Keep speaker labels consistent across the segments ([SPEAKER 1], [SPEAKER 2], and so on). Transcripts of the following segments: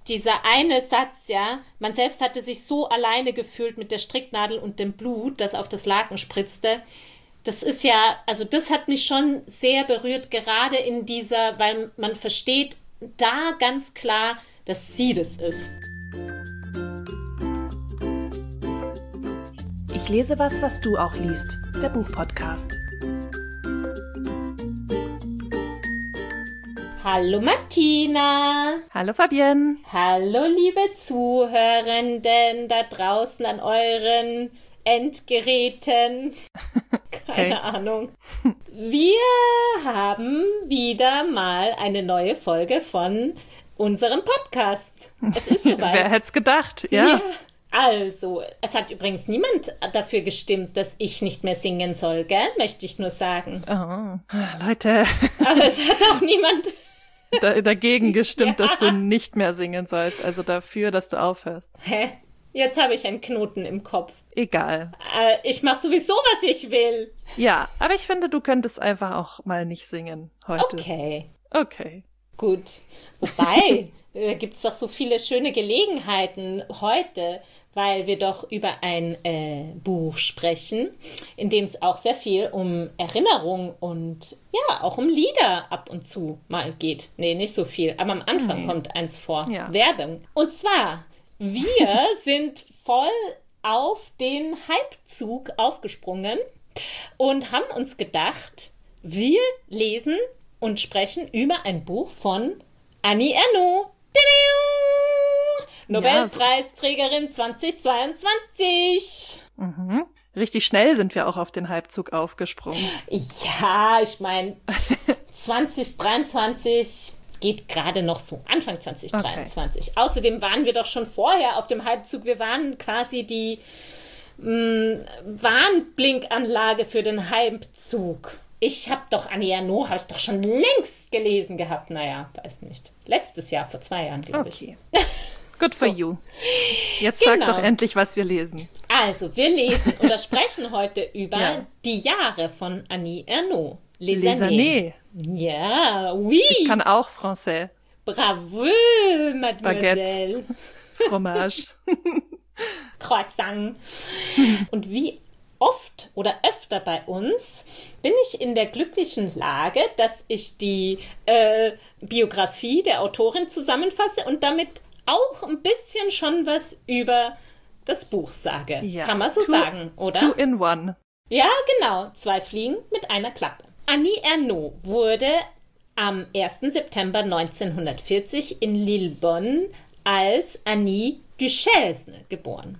[SPEAKER 1] dieser eine Satz, ja, man selbst hatte sich so alleine gefühlt mit der Stricknadel und dem Blut, das auf das Laken spritzte. Das ist ja, also das hat mich schon sehr berührt, gerade in dieser, weil man versteht da ganz klar, dass sie das ist.
[SPEAKER 2] Ich lese was du auch liest. Der Buchpodcast.
[SPEAKER 1] Hallo Martina.
[SPEAKER 2] Hallo Fabienne.
[SPEAKER 1] Hallo liebe Zuhörenden da draußen an euren Endgeräten. Keine Ahnung. Wir haben wieder mal eine neue Folge von unserem Podcast. Es ist soweit.
[SPEAKER 2] Wer hätte es gedacht, ja.
[SPEAKER 1] Also, es hat übrigens niemand dafür gestimmt, dass ich nicht mehr singen soll, gell? Möchte ich nur sagen.
[SPEAKER 2] Oh, Leute.
[SPEAKER 1] Aber es hat auch niemand
[SPEAKER 2] dagegen gestimmt, dass du nicht mehr singen sollst. Also dafür, dass du aufhörst.
[SPEAKER 1] Hä? Jetzt habe ich einen Knoten im Kopf.
[SPEAKER 2] Egal.
[SPEAKER 1] Ich mache sowieso, was ich will.
[SPEAKER 2] Ja, aber ich finde, du könntest einfach auch mal nicht singen heute. Okay.
[SPEAKER 1] Gut. Wobei, gibt es doch so viele schöne Gelegenheiten heute, weil wir doch über ein Buch sprechen, in dem es auch sehr viel um Erinnerung und ja, auch um Lieder ab und zu mal geht. Nee, nicht so viel, aber am Anfang kommt eins vor. Ja. Werbung. Und zwar, wir sind voll auf den Hypezug aufgesprungen und haben uns gedacht, wir lesen und sprechen über ein Buch von Annie Ernaux. Nobelpreisträgerin 2022.
[SPEAKER 2] Mhm. Richtig schnell sind wir auch auf den Hypezug aufgesprungen.
[SPEAKER 1] Ja, ich meine, 2023 geht gerade noch so, Anfang 2023. Okay. Außerdem waren wir doch schon vorher auf dem Hypezug. Wir waren quasi die Warnblinkanlage für den Hypezug. Ich habe doch Annie Ernaux, habe ich doch schon längst gelesen gehabt. Naja, weiß nicht. Letztes Jahr, vor 2 Jahren, glaube ich.
[SPEAKER 2] Good for you. Jetzt sag doch endlich, was wir lesen.
[SPEAKER 1] Also, wir lesen oder sprechen heute über die Jahre von Annie Ernaux. Les années. Ja, oui.
[SPEAKER 2] Ich kann auch Français.
[SPEAKER 1] Bravo, Mademoiselle.
[SPEAKER 2] Baguette. Fromage.
[SPEAKER 1] Croissant. Und wie oft oder öfter bei uns bin ich in der glücklichen Lage, dass ich die Biografie der Autorin zusammenfasse und damit auch ein bisschen schon was über das Buch sage. Ja. Kann man so sagen, oder?
[SPEAKER 2] 2 in 1.
[SPEAKER 1] Ja, genau. 2 Fliegen mit einer Klappe. Annie Ernaux wurde am 1. September 1940 in Lillebonne als Annie Duchesne geboren.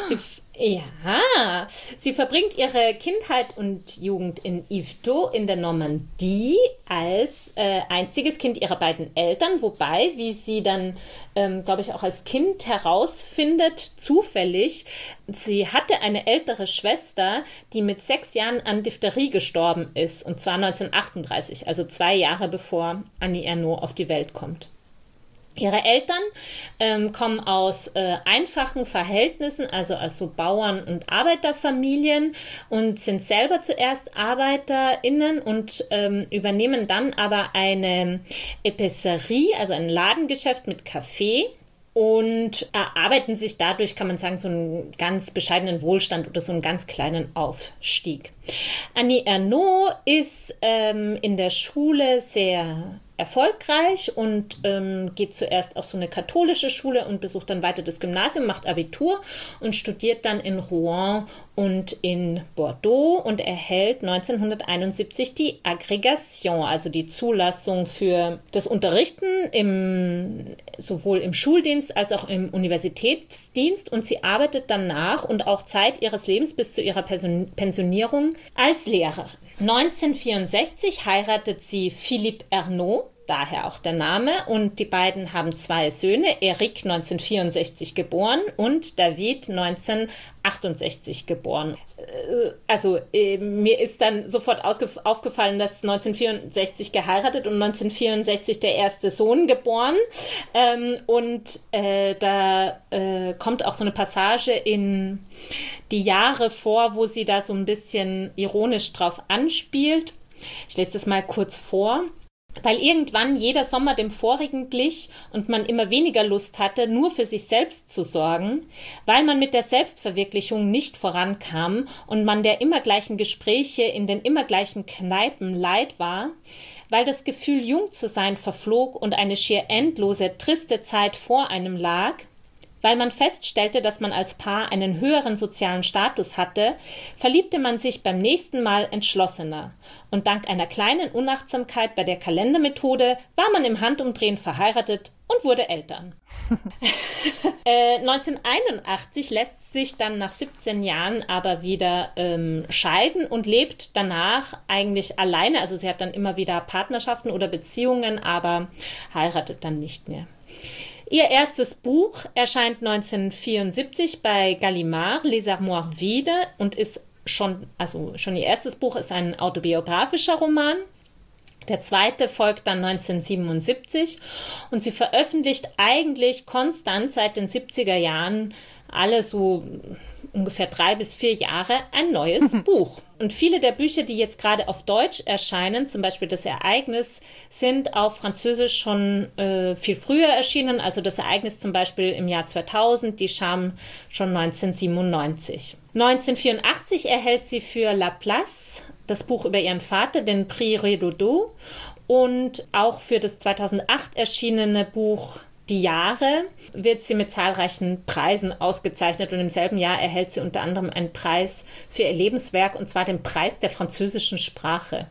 [SPEAKER 1] Sie verbringt ihre Kindheit und Jugend in Yvetot in der Normandie als einziges Kind ihrer beiden Eltern, wobei, wie sie dann, glaube ich, auch als Kind herausfindet, zufällig, sie hatte eine ältere Schwester, die mit 6 Jahren an Diphtherie gestorben ist, und zwar 1938, also 2 Jahre bevor Annie Ernaux auf die Welt kommt. Ihre Eltern kommen aus einfachen Verhältnissen, also aus so Bauern- und Arbeiterfamilien, und sind selber zuerst ArbeiterInnen und übernehmen dann aber eine Épicerie, also ein Ladengeschäft mit Kaffee, und erarbeiten sich dadurch, kann man sagen, so einen ganz bescheidenen Wohlstand oder so einen ganz kleinen Aufstieg. Annie Ernaux ist in der Schule sehr erfolgreich und geht zuerst auf so eine katholische Schule und besucht dann weiter das Gymnasium, macht Abitur und studiert dann in Rouen und in Bordeaux und erhält 1971 die Agrégation, also die Zulassung für das Unterrichten sowohl im Schuldienst als auch im Universitätsdienst, und sie arbeitet danach und auch Zeit ihres Lebens bis zu ihrer Pensionierung als Lehrerin. 1964 heiratet sie Philippe Ernaux, daher auch der Name, und die beiden haben 2 Söhne, Eric 1964 geboren und David 1968 geboren. Also mir ist dann sofort aufgefallen, dass 1964 geheiratet und 1964 der erste Sohn geboren, und da kommt auch so eine Passage in die Jahre vor, wo sie da so ein bisschen ironisch drauf anspielt. Ich lese das mal kurz vor. weil irgendwann jeder Sommer dem vorigen glich und man immer weniger Lust hatte, nur für sich selbst zu sorgen, weil man mit der Selbstverwirklichung nicht vorankam und man der immer gleichen Gespräche in den immer gleichen Kneipen leid war, weil das Gefühl, jung zu sein, verflog und eine schier endlose, triste Zeit vor einem lag, weil man feststellte, dass man als Paar einen höheren sozialen Status hatte, verliebte man sich beim nächsten Mal entschlossener. Und dank einer kleinen Unachtsamkeit bei der Kalendermethode war man im Handumdrehen verheiratet und wurde Eltern. 1981 lässt sich dann nach 17 Jahren aber wieder scheiden und lebt danach eigentlich alleine. Also sie hat dann immer wieder Partnerschaften oder Beziehungen, aber heiratet dann nicht mehr. Ihr erstes Buch erscheint 1974 bei Gallimard, Les Armoires Vides, und ist schon ihr erstes Buch ist ein autobiografischer Roman. Der zweite folgt dann 1977 und sie veröffentlicht eigentlich konstant seit den 70er Jahren alle so ungefähr 3 bis 4 Jahre ein neues Buch. Und viele der Bücher, die jetzt gerade auf Deutsch erscheinen, zum Beispiel Das Ereignis, sind auf Französisch schon viel früher erschienen. Also Das Ereignis zum Beispiel im Jahr 2000, die Charme schon 1997. 1984 erhält sie für La Place das Buch über ihren Vater, den Prix Redoudot, und auch für das 2008 erschienene Buch Die Jahre wird sie mit zahlreichen Preisen ausgezeichnet und im selben Jahr erhält sie unter anderem einen Preis für ihr Lebenswerk, und zwar den Preis der französischen Sprache.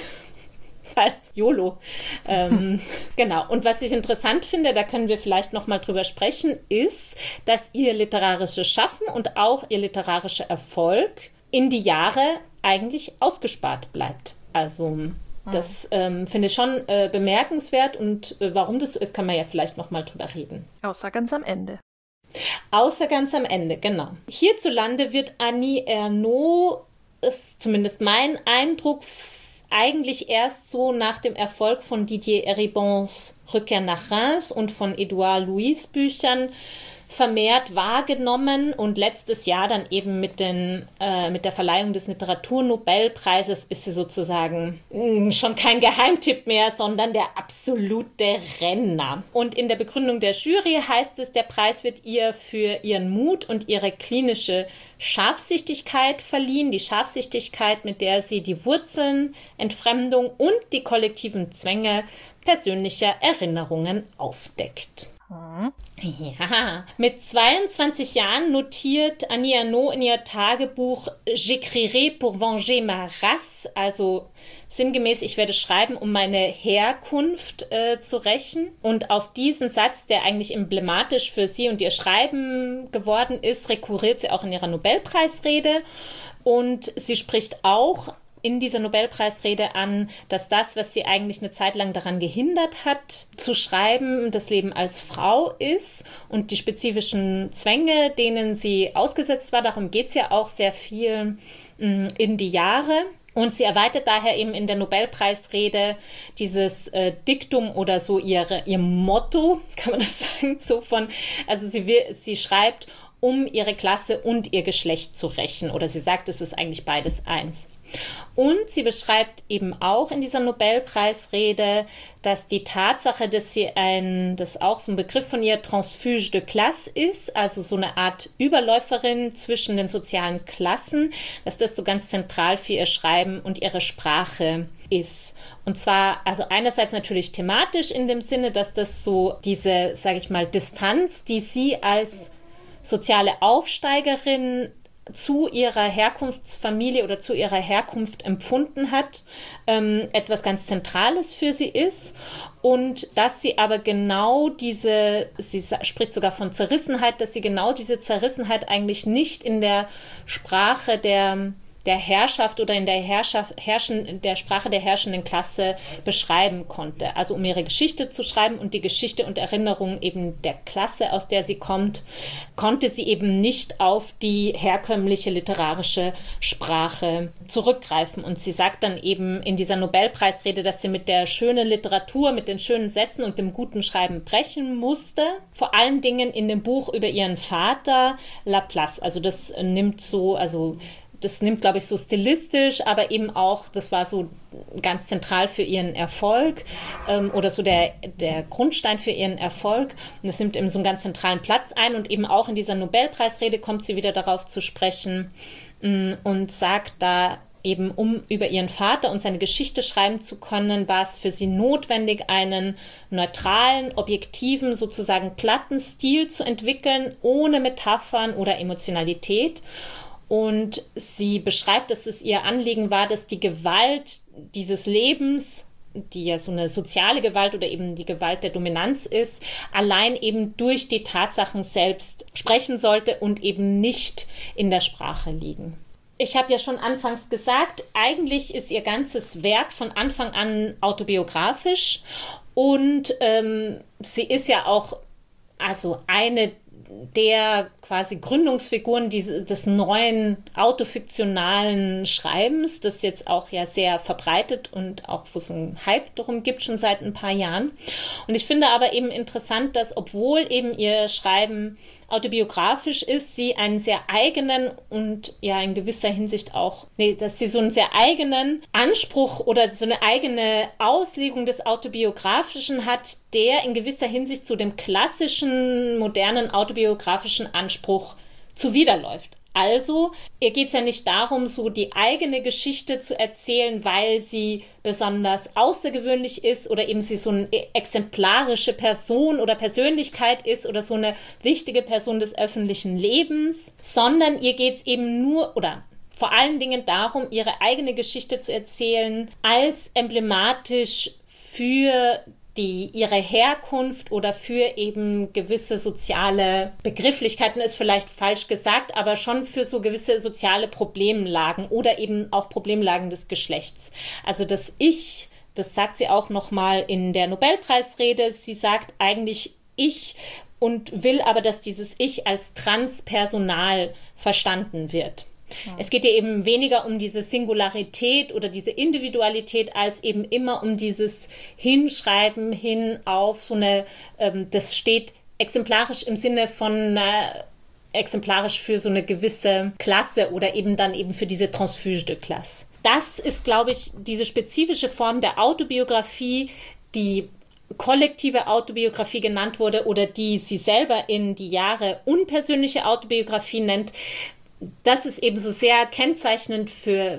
[SPEAKER 1] YOLO. Genau. Und was ich interessant finde, da können wir vielleicht noch mal drüber sprechen, ist, dass ihr literarisches Schaffen und auch ihr literarischer Erfolg in die Jahre eigentlich ausgespart bleibt. Also das finde ich schon bemerkenswert, und warum das so ist, kann man ja vielleicht noch mal drüber reden.
[SPEAKER 2] Außer ganz am Ende.
[SPEAKER 1] Außer ganz am Ende, genau. Hierzulande wird Annie Ernaux, ist zumindest mein Eindruck, eigentlich erst so nach dem Erfolg von Didier Eribons Rückkehr nach Reims und von Edouard Louis Büchern vermehrt wahrgenommen, und letztes Jahr dann eben mit der Verleihung des Literaturnobelpreises ist sie sozusagen schon kein Geheimtipp mehr, sondern der absolute Renner. Und in der Begründung der Jury heißt es, der Preis wird ihr für ihren Mut und ihre klinische Scharfsichtigkeit verliehen, die Scharfsichtigkeit, mit der sie die Wurzeln, Entfremdung und die kollektiven Zwänge persönlicher Erinnerungen aufdeckt. Ja, mit 22 Jahren notiert Annie Ernaux in ihr Tagebuch J'écrirai pour venger ma race, also sinngemäß, ich werde schreiben, um meine Herkunft zu rächen. Und auf diesen Satz, der eigentlich emblematisch für sie und ihr Schreiben geworden ist, rekurriert sie auch in ihrer Nobelpreisrede, und sie spricht auch in dieser Nobelpreisrede an, dass das, was sie eigentlich eine Zeit lang daran gehindert hat, zu schreiben, das Leben als Frau ist und die spezifischen Zwänge, denen sie ausgesetzt war. Darum geht es ja auch sehr viel in die Jahre. Und sie erweitert daher eben in der Nobelpreisrede dieses Diktum oder so ihr Motto, kann man das sagen, so von, also sie schreibt, um ihre Klasse und ihr Geschlecht zu rächen, oder sie sagt, es ist eigentlich beides eins. Und sie beschreibt eben auch in dieser Nobelpreisrede, dass die Tatsache, dass das auch so ein Begriff von ihr, Transfuge de classe ist, also so eine Art Überläuferin zwischen den sozialen Klassen, dass das so ganz zentral für ihr Schreiben und ihre Sprache ist. Und zwar, also einerseits natürlich thematisch in dem Sinne, dass das so diese, sage ich mal, Distanz, die sie als soziale Aufsteigerin zu ihrer Herkunftsfamilie oder zu ihrer Herkunft empfunden hat, etwas ganz Zentrales für sie ist, und dass sie aber genau sie spricht sogar von Zerrissenheit, dass sie genau diese Zerrissenheit eigentlich nicht in der Sprache der Herrschaft oder in der Sprache der herrschenden Klasse beschreiben konnte. Also um ihre Geschichte zu schreiben und die Geschichte und Erinnerung eben der Klasse, aus der sie kommt, konnte sie eben nicht auf die herkömmliche literarische Sprache zurückgreifen. Und sie sagt dann eben in dieser Nobelpreisrede, dass sie mit der schönen Literatur, mit den schönen Sätzen und dem guten Schreiben brechen musste. Vor allen Dingen in dem Buch über ihren Vater, La Place. Also das nimmt so, also das nimmt, glaube ich, so stilistisch, aber eben auch, das war so ganz zentral für ihren Erfolg oder so der Grundstein für ihren Erfolg. Und das nimmt eben so einen ganz zentralen Platz ein und eben auch in dieser Nobelpreisrede kommt sie wieder darauf zu sprechen und sagt da eben, um über ihren Vater und seine Geschichte schreiben zu können, war es für sie notwendig, einen neutralen, objektiven, sozusagen platten Stil zu entwickeln, ohne Metaphern oder Emotionalität. Und sie beschreibt, dass es ihr Anliegen war, dass die Gewalt dieses Lebens, die ja so eine soziale Gewalt oder eben die Gewalt der Dominanz ist, allein eben durch die Tatsachen selbst sprechen sollte und eben nicht in der Sprache liegen. Ich habe ja schon anfangs gesagt, eigentlich ist ihr ganzes Werk von Anfang an autobiografisch und sie ist ja auch also eine der quasi Gründungsfiguren des neuen autofiktionalen Schreibens, das jetzt auch ja sehr verbreitet und auch wo es einen Hype darum gibt, schon seit ein paar Jahren. Und ich finde aber eben interessant, dass obwohl eben ihr Schreiben autobiografisch ist, sie einen sehr eigenen und ja in gewisser Hinsicht auch, dass sie so einen sehr eigenen Anspruch oder so eine eigene Auslegung des Autobiografischen hat, der in gewisser Hinsicht zu dem klassischen, modernen autobiografischen Anspruch zuwiderläuft. Also, ihr geht es ja nicht darum, so die eigene Geschichte zu erzählen, weil sie besonders außergewöhnlich ist oder eben sie so eine exemplarische Person oder Persönlichkeit ist oder so eine wichtige Person des öffentlichen Lebens, sondern ihr geht es eben nur oder vor allen Dingen darum, ihre eigene Geschichte zu erzählen als emblematisch für ihre Herkunft oder für eben gewisse soziale Begrifflichkeiten ist vielleicht falsch gesagt, aber schon für so gewisse soziale Problemlagen oder eben auch Problemlagen des Geschlechts. Also das Ich, das sagt sie auch nochmal in der Nobelpreisrede, sie sagt eigentlich Ich und will aber, dass dieses Ich als transpersonal verstanden wird. Es geht ja eben weniger um diese Singularität oder diese Individualität, als eben immer um dieses Hinschreiben hin auf so eine, das steht exemplarisch im Sinne von exemplarisch für so eine gewisse Klasse oder eben dann eben für diese Transfuge de Classe. Das ist, glaube ich, diese spezifische Form der Autobiografie, die kollektive Autobiografie genannt wurde oder die sie selber in die Jahre unpersönliche Autobiografie nennt. Das ist eben so sehr kennzeichnend für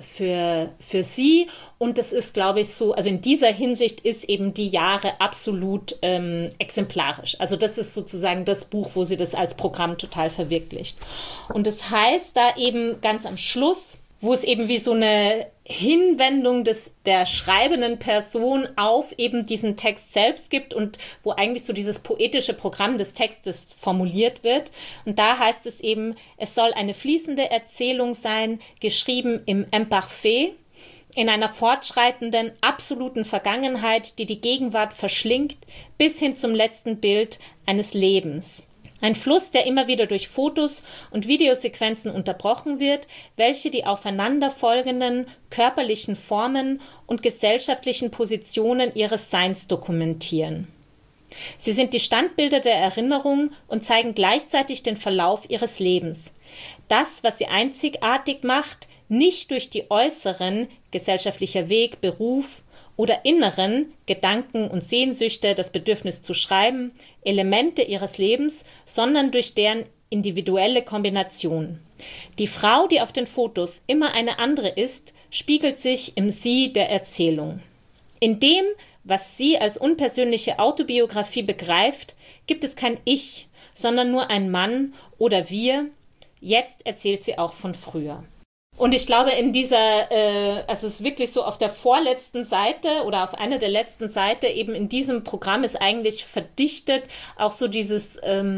[SPEAKER 1] sie und das ist, glaube ich, so, also in dieser Hinsicht ist eben die Jahre absolut exemplarisch. Also das ist sozusagen das Buch, wo sie das als Programm total verwirklicht. Und das heißt da eben ganz am Schluss, wo es eben wie so eine Hinwendung der schreibenden Person auf eben diesen Text selbst gibt und wo eigentlich so dieses poetische Programm des Textes formuliert wird. Und da heißt es eben, es soll eine fließende Erzählung sein, geschrieben im Imparfait, in einer fortschreitenden, absoluten Vergangenheit, die die Gegenwart verschlingt, bis hin zum letzten Bild eines Lebens. Ein Fluss, der immer wieder durch Fotos und Videosequenzen unterbrochen wird, welche die aufeinanderfolgenden körperlichen Formen und gesellschaftlichen Positionen ihres Seins dokumentieren. Sie sind die Standbilder der Erinnerung und zeigen gleichzeitig den Verlauf ihres Lebens. Das, was sie einzigartig macht, nicht durch die äußeren, gesellschaftlicher Weg, Beruf, oder inneren Gedanken und Sehnsüchte, das Bedürfnis zu schreiben, Elemente ihres Lebens, sondern durch deren individuelle Kombination. Die Frau, die auf den Fotos immer eine andere ist, spiegelt sich im Sie der Erzählung. In dem, was sie als unpersönliche Autobiografie begreift, gibt es kein Ich, sondern nur ein Mann oder wir. Jetzt erzählt sie auch von früher. Und ich glaube, in dieser, also es ist wirklich so auf der vorletzten Seite oder auf einer der letzten Seiten eben in diesem Programm ist eigentlich verdichtet auch so dieses,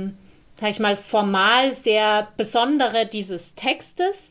[SPEAKER 1] sag ich mal, formal sehr Besondere dieses Textes,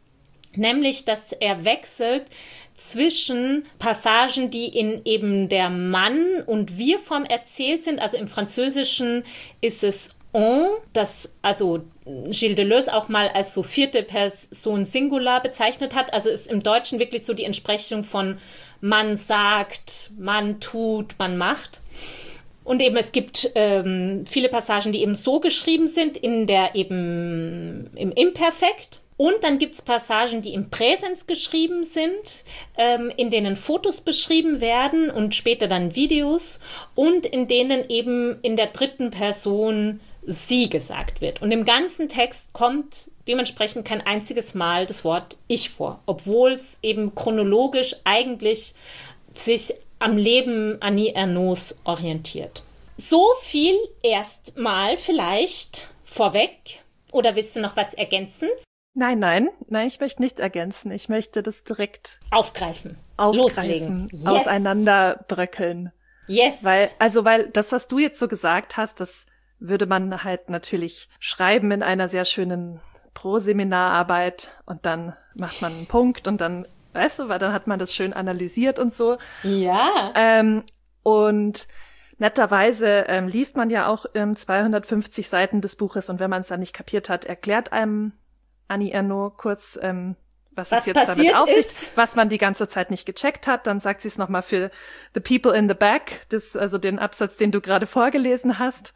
[SPEAKER 1] nämlich, dass er wechselt zwischen Passagen, die in eben der Mann- und Wir-Form erzählt sind. Also im Französischen ist es on, das also Gilles Deleuze auch mal als so vierte Person Singular bezeichnet hat. Also ist im Deutschen wirklich so die Entsprechung von man sagt, man tut, man macht. Und eben es gibt viele Passagen, die eben so geschrieben sind, in der eben im Imperfekt. Und dann gibt es Passagen, die im Präsens geschrieben sind, in denen Fotos beschrieben werden und später dann Videos und in denen eben in der dritten Person sie gesagt wird. Und im ganzen Text kommt dementsprechend kein einziges Mal das Wort ich vor, obwohl es eben chronologisch eigentlich sich am Leben Annie Ernauds orientiert. So viel erstmal vielleicht vorweg. Oder willst du noch was ergänzen?
[SPEAKER 2] Nein, ich möchte nichts ergänzen. Ich möchte das direkt
[SPEAKER 1] aufgreifen, loslegen,
[SPEAKER 2] yes. Auseinanderbröckeln.
[SPEAKER 1] Yes.
[SPEAKER 2] Weil das, was du jetzt so gesagt hast, das würde man halt natürlich schreiben in einer sehr schönen Pro-Seminararbeit und dann macht man einen Punkt und dann, weißt du, weil dann hat man das schön analysiert und so.
[SPEAKER 1] Ja.
[SPEAKER 2] Und netterweise liest man ja auch 250 Seiten des Buches und wenn man es dann nicht kapiert hat, erklärt einem Annie Ernaux kurz, was es jetzt damit auf sich, was man die ganze Zeit nicht gecheckt hat. Dann sagt sie es nochmal für The People in the Back, also den Absatz, den du gerade vorgelesen hast.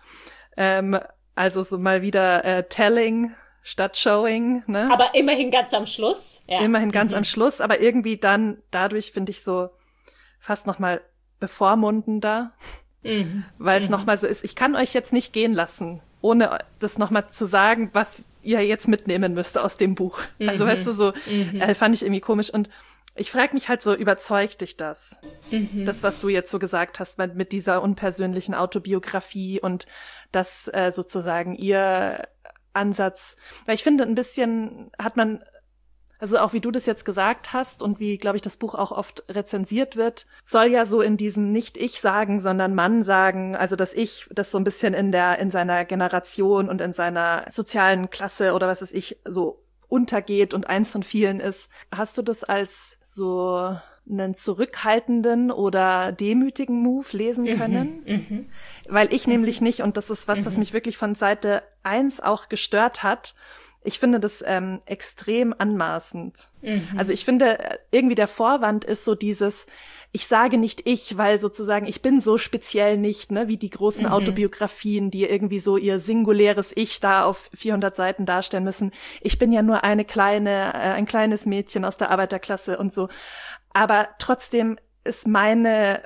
[SPEAKER 2] Also so mal wieder Telling statt Showing. Ne?
[SPEAKER 1] Aber immerhin ganz am Schluss. Ja.
[SPEAKER 2] Immerhin ganz am Schluss, aber irgendwie dann dadurch finde ich so fast nochmal bevormundender, weil es nochmal so ist, ich kann euch jetzt nicht gehen lassen, ohne das nochmal zu sagen, was ihr jetzt mitnehmen müsst aus dem Buch. Also weißt du, so fand ich irgendwie komisch und ich frage mich halt so, überzeugt dich das? Das, was du jetzt so gesagt hast, mit dieser unpersönlichen Autobiografie und das sozusagen ihr Ansatz. Weil ich finde, ein bisschen hat man, also auch wie du das jetzt gesagt hast und wie, glaube ich, das Buch auch oft rezensiert wird, soll ja so in diesem nicht ich sagen, sondern Mann sagen, also dass ich das so ein bisschen in seiner Generation und in seiner sozialen Klasse oder was weiß ich so untergeht und eins von vielen ist. Hast du das als so einen zurückhaltenden oder demütigen Move lesen können? Weil ich nämlich nicht, und das ist was mich wirklich von Seite 1 auch gestört hat. Ich finde das extrem anmaßend. Also ich finde, irgendwie der Vorwand ist so dieses, ich sage nicht ich, weil sozusagen ich bin so speziell nicht, ne, wie die großen Autobiografien, die irgendwie so ihr singuläres Ich da auf 400 Seiten darstellen müssen. Ich bin ja nur ein kleines Mädchen aus der Arbeiterklasse und so. Aber trotzdem ist mein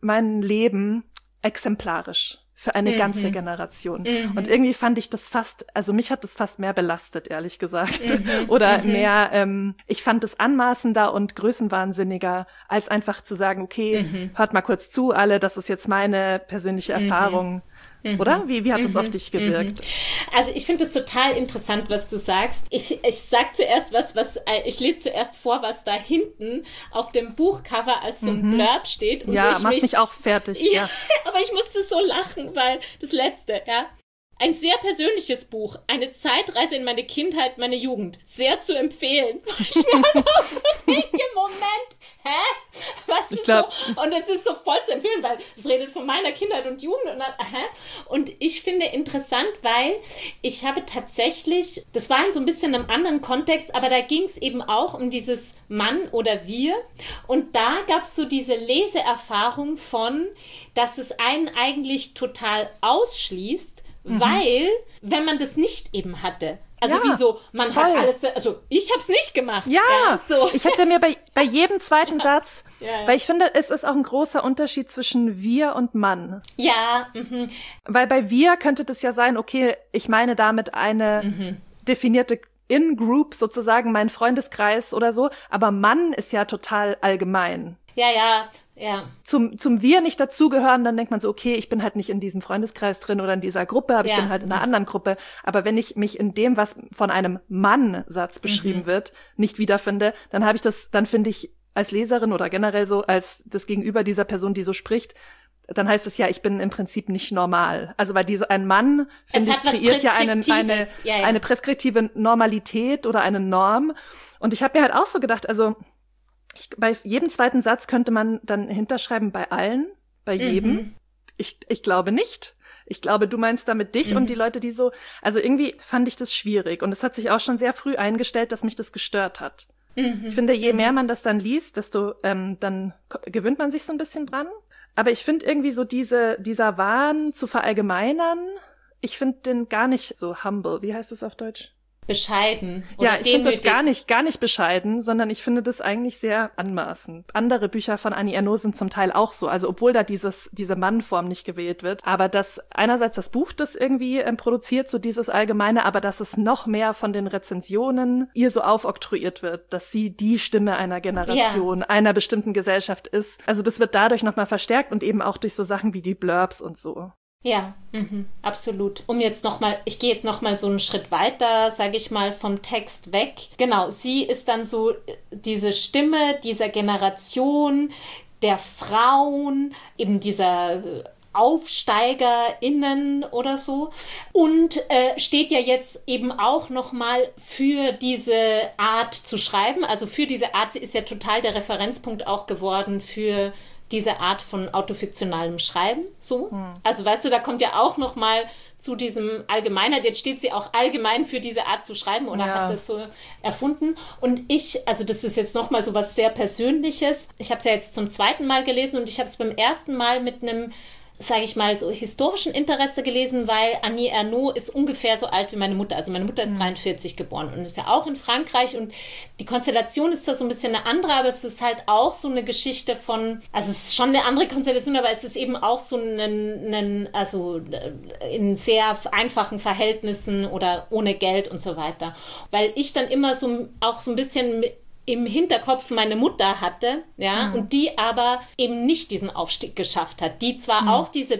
[SPEAKER 2] Leben exemplarisch für eine ganze Generation. Und irgendwie fand ich das mich hat das fast mehr belastet, ehrlich gesagt. Oder mehr, ich fand es anmaßender und größenwahnsinniger, als einfach zu sagen, okay, hört mal kurz zu, alle, das ist jetzt meine persönliche Erfahrung. Oder? Wie hat das auf dich gewirkt?
[SPEAKER 1] Also ich finde es total interessant, was du sagst. Ich sag zuerst ich lese zuerst vor, was da hinten auf dem Buchcover als so ein Blurb steht. Und
[SPEAKER 2] ja, macht mich auch fertig. Ja.
[SPEAKER 1] Aber ich musste so lachen, weil das Letzte, ja. Ein sehr persönliches Buch, eine Zeitreise in meine Kindheit, meine Jugend. Sehr zu empfehlen. Ich mir halt auch so denke, Moment, was ist so? Und es ist so voll zu empfehlen, weil es redet von meiner Kindheit und Jugend. Und ich finde interessant, weil ich habe tatsächlich, das war in so ein bisschen einem anderen Kontext, aber da ging es eben auch um dieses Mann oder wir. Und da gab es so diese Leseerfahrung von, dass es einen eigentlich total ausschließt, weil, wenn man das nicht eben hatte, also wieso, man hat alles, also ich hab's nicht gemacht.
[SPEAKER 2] Ja, so. Ich hätte mir bei jedem zweiten Satz, weil ich finde, es ist auch ein großer Unterschied zwischen wir und Mann.
[SPEAKER 1] Ja.
[SPEAKER 2] Weil bei wir könnte das ja sein, okay, ich meine damit eine definierte In-Group, sozusagen mein Freundeskreis oder so, aber Mann ist ja total allgemein.
[SPEAKER 1] Ja.
[SPEAKER 2] Zum Wir nicht dazugehören, dann denkt man so, okay, ich bin halt nicht in diesem Freundeskreis drin oder in dieser Gruppe, aber ich bin halt in einer anderen Gruppe. Aber wenn ich mich in dem, was von einem Mann-Satz beschrieben wird, nicht wiederfinde, dann finde ich als Leserin oder generell so, als das Gegenüber dieser Person, die so spricht, dann heißt es ja, ich bin im Prinzip nicht normal. Also weil ein Mann, finde ich, kreiert ja eine preskriptive Normalität oder eine Norm. Und ich habe mir halt auch so gedacht, also bei jedem zweiten Satz könnte man dann hinterschreiben, bei allen, bei jedem. Ich glaube nicht. Ich glaube, du meinst damit dich und die Leute, die so, also irgendwie fand ich das schwierig. Und es hat sich auch schon sehr früh eingestellt, dass mich das gestört hat. Ich finde, je mehr man das dann liest, desto dann gewöhnt man sich so ein bisschen dran. Aber ich finde irgendwie so dieser Wahn zu verallgemeinern, ich finde den gar nicht so humble. Wie heißt es auf Deutsch?
[SPEAKER 1] bescheiden oder
[SPEAKER 2] ja, ich finde das gar nicht bescheiden, sondern ich finde das eigentlich sehr anmaßend. Andere Bücher von Annie Ernaux sind zum Teil auch so, also obwohl da diese Mannform nicht gewählt wird, aber dass einerseits das Buch das irgendwie produziert, so dieses Allgemeine, aber dass es noch mehr von den Rezensionen ihr so aufoktroyiert wird, dass sie die Stimme einer Generation, einer bestimmten Gesellschaft ist. Also das wird dadurch nochmal verstärkt und eben auch durch so Sachen wie die Blurbs und so.
[SPEAKER 1] Ja, absolut. Ich gehe jetzt noch mal so einen Schritt weiter, sage ich mal, vom Text weg. Genau, sie ist dann so diese Stimme dieser Generation, der Frauen, eben dieser AufsteigerInnen oder so, und steht ja jetzt eben auch nochmal für diese Art zu schreiben, also für diese Art, sie ist ja total der Referenzpunkt auch geworden für diese Art von autofiktionalem Schreiben, so. Also weißt du, da kommt ja auch nochmal zu diesem Allgemeinheit, jetzt steht sie auch allgemein für diese Art zu schreiben oder hat das so erfunden. Und also das ist jetzt nochmal so was sehr Persönliches. Ich habe es ja jetzt zum 2. Mal gelesen und ich habe es beim 1. Mal mit einem, sage ich mal, so historischen Interesse gelesen, weil Annie Ernaux ist ungefähr so alt wie meine Mutter. Also meine Mutter ist 43 geboren und ist ja auch in Frankreich und die Konstellation ist zwar so ein bisschen eine andere, aber es ist halt auch so eine Geschichte von, also es ist schon eine andere Konstellation, aber es ist eben auch so also in sehr einfachen Verhältnissen oder ohne Geld und so weiter. Weil ich dann immer so auch so ein bisschen im Hinterkopf meine Mutter hatte, und die aber eben nicht diesen Aufstieg geschafft hat, die zwar auch diese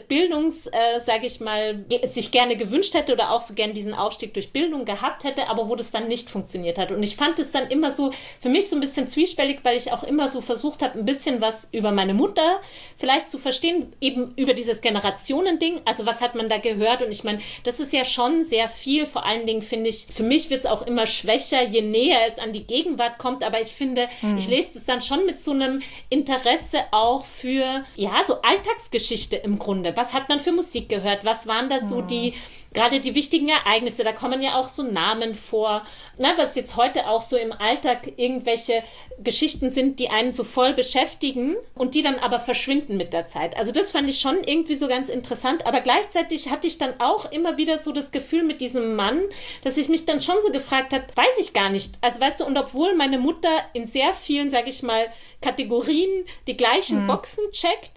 [SPEAKER 1] sage ich mal, sich gerne gewünscht hätte oder auch so gerne diesen Aufstieg durch Bildung gehabt hätte, aber wo das dann nicht funktioniert hat. Und ich fand es dann immer so, für mich so ein bisschen zwiespältig, weil ich auch immer so versucht habe, ein bisschen was über meine Mutter vielleicht zu verstehen, eben über dieses Generationending, also was hat man da gehört? Und ich meine, das ist ja schon sehr viel, vor allen Dingen finde ich, für mich wird es auch immer schwächer, je näher es an die Gegenwart kommt, aber ich finde, ich lese das dann schon mit so einem Interesse auch für, so Alltagsgeschichte im Grunde. Was hat man für Musik gehört? Was waren da so gerade die wichtigen Ereignisse? Da kommen ja auch so Namen vor, was jetzt heute auch so im Alltag irgendwelche Geschichten sind, die einen so voll beschäftigen und die dann aber verschwinden mit der Zeit. Also das fand ich schon irgendwie so ganz interessant, aber gleichzeitig hatte ich dann auch immer wieder so das Gefühl mit diesem Mann, dass ich mich dann schon so gefragt habe, weiß ich gar nicht. Also weißt du, und obwohl meine Mutter in sehr vielen, sage ich mal, Kategorien die gleichen Boxen checkt,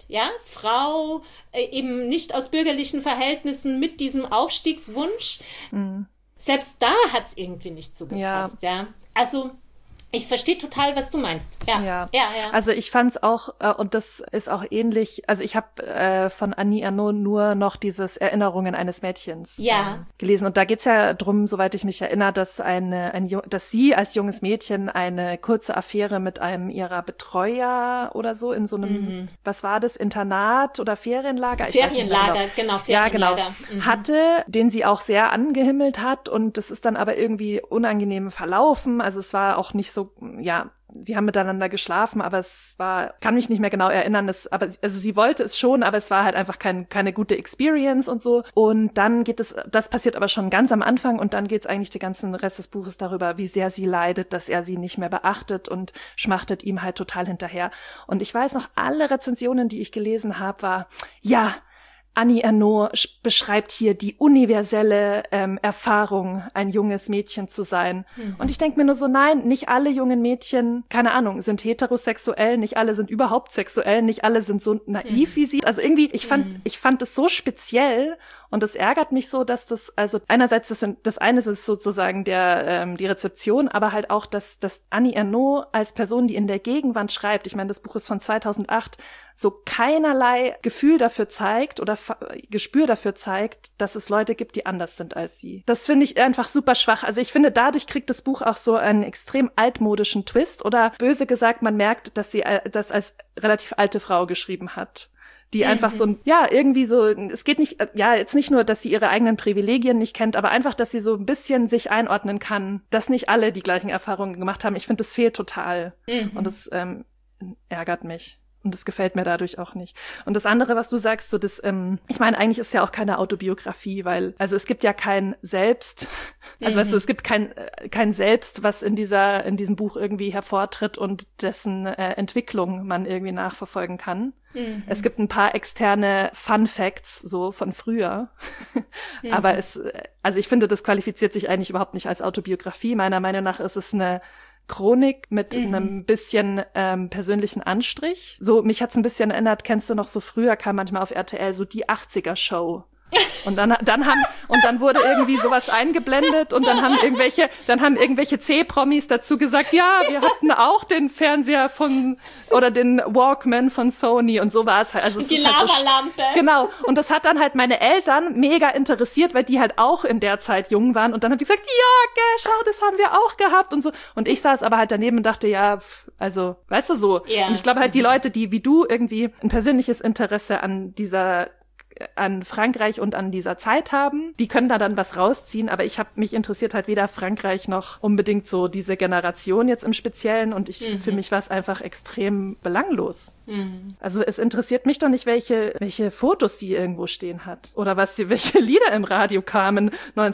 [SPEAKER 1] Frau, eben nicht aus bürgerlichen Verhältnissen mit diesem Aufstiegswunsch. Selbst da hat es irgendwie nicht so gepasst, Also ich verstehe total, was du meinst. Ja.
[SPEAKER 2] Also ich fand's auch, und das ist auch ähnlich, also ich habe von Annie Ernaux nur noch dieses Erinnerungen eines Mädchens gelesen. Und da geht's ja drum, soweit ich mich erinnere, dass dass sie als junges Mädchen eine kurze Affäre mit einem ihrer Betreuer oder so in so einem, was war das, Internat oder Ferienlager?
[SPEAKER 1] Ferienlager.
[SPEAKER 2] Ja, genau. Hatte, den sie auch sehr angehimmelt hat, und das ist dann aber irgendwie unangenehm verlaufen. Also es war auch nicht so, sie haben miteinander geschlafen, aber kann mich nicht mehr genau erinnern, also sie wollte es schon, aber es war halt einfach keine gute Experience und so. Und dann das passiert aber schon ganz am Anfang, und dann geht's eigentlich den ganzen Rest des Buches darüber, wie sehr sie leidet, dass er sie nicht mehr beachtet, und schmachtet ihm halt total hinterher. Und ich weiß noch, alle Rezensionen, die ich gelesen habe, war, Annie Ernaux beschreibt hier die universelle Erfahrung, ein junges Mädchen zu sein. Und ich denke mir nur so, nein, nicht alle jungen Mädchen, keine Ahnung, sind heterosexuell, nicht alle sind überhaupt sexuell, nicht alle sind so naiv wie sie. Also irgendwie, ich fand es so speziell, und es ärgert mich so, dass also einerseits das eine ist sozusagen die Rezeption, aber halt auch, dass Annie Ernaux als Person, die in der Gegenwart schreibt, ich meine, das Buch ist von 2008, so keinerlei Gefühl dafür zeigt oder Gespür dafür zeigt, dass es Leute gibt, die anders sind als sie. Das finde ich einfach super schwach. Also ich finde, dadurch kriegt das Buch auch so einen extrem altmodischen Twist, oder böse gesagt, man merkt, dass sie das als relativ alte Frau geschrieben hat. Die einfach so, irgendwie so, es geht nicht, jetzt nicht nur, dass sie ihre eigenen Privilegien nicht kennt, aber einfach, dass sie so ein bisschen sich einordnen kann, dass nicht alle die gleichen Erfahrungen gemacht haben. Ich finde, das fehlt total. Und das ärgert mich. Und das gefällt mir dadurch auch nicht. Und das andere, was du sagst, so das, ich meine, eigentlich ist ja auch keine Autobiografie, weil, also es gibt ja kein Selbst, also weißt du, es gibt kein Selbst, was in diesem Buch irgendwie hervortritt und dessen Entwicklung man irgendwie nachverfolgen kann. Es gibt ein paar externe Fun Facts, so von früher. Aber also ich finde, das qualifiziert sich eigentlich überhaupt nicht als Autobiografie. Meiner Meinung nach ist es eine Chronik mit einem bisschen persönlichen Anstrich. So, mich hat's ein bisschen erinnert, kennst du noch, so früher kam manchmal auf RTL so die 80er-Show. Und dann wurde irgendwie sowas eingeblendet und dann haben irgendwelche C-Promis dazu gesagt, ja, wir hatten auch den Fernseher oder den Walkman von Sony und so war es halt. Also
[SPEAKER 1] die Lavalampe.
[SPEAKER 2] Halt so, genau. Und das hat dann halt meine Eltern mega interessiert, weil die halt auch in der Zeit jung waren und dann haben die gesagt, ja, schau, das haben wir auch gehabt und so. Und ich saß aber halt daneben und dachte, ja, also, weißt du, so. Yeah. Und ich glaube halt, die Leute, die wie du irgendwie ein persönliches Interesse an Frankreich und an dieser Zeit haben, die können da dann was rausziehen, aber mich interessiert halt weder Frankreich noch unbedingt so diese Generation jetzt im Speziellen und für mich war es einfach extrem belanglos. Also es interessiert mich doch nicht, welche Fotos die irgendwo stehen hat oder welche Lieder im Radio kamen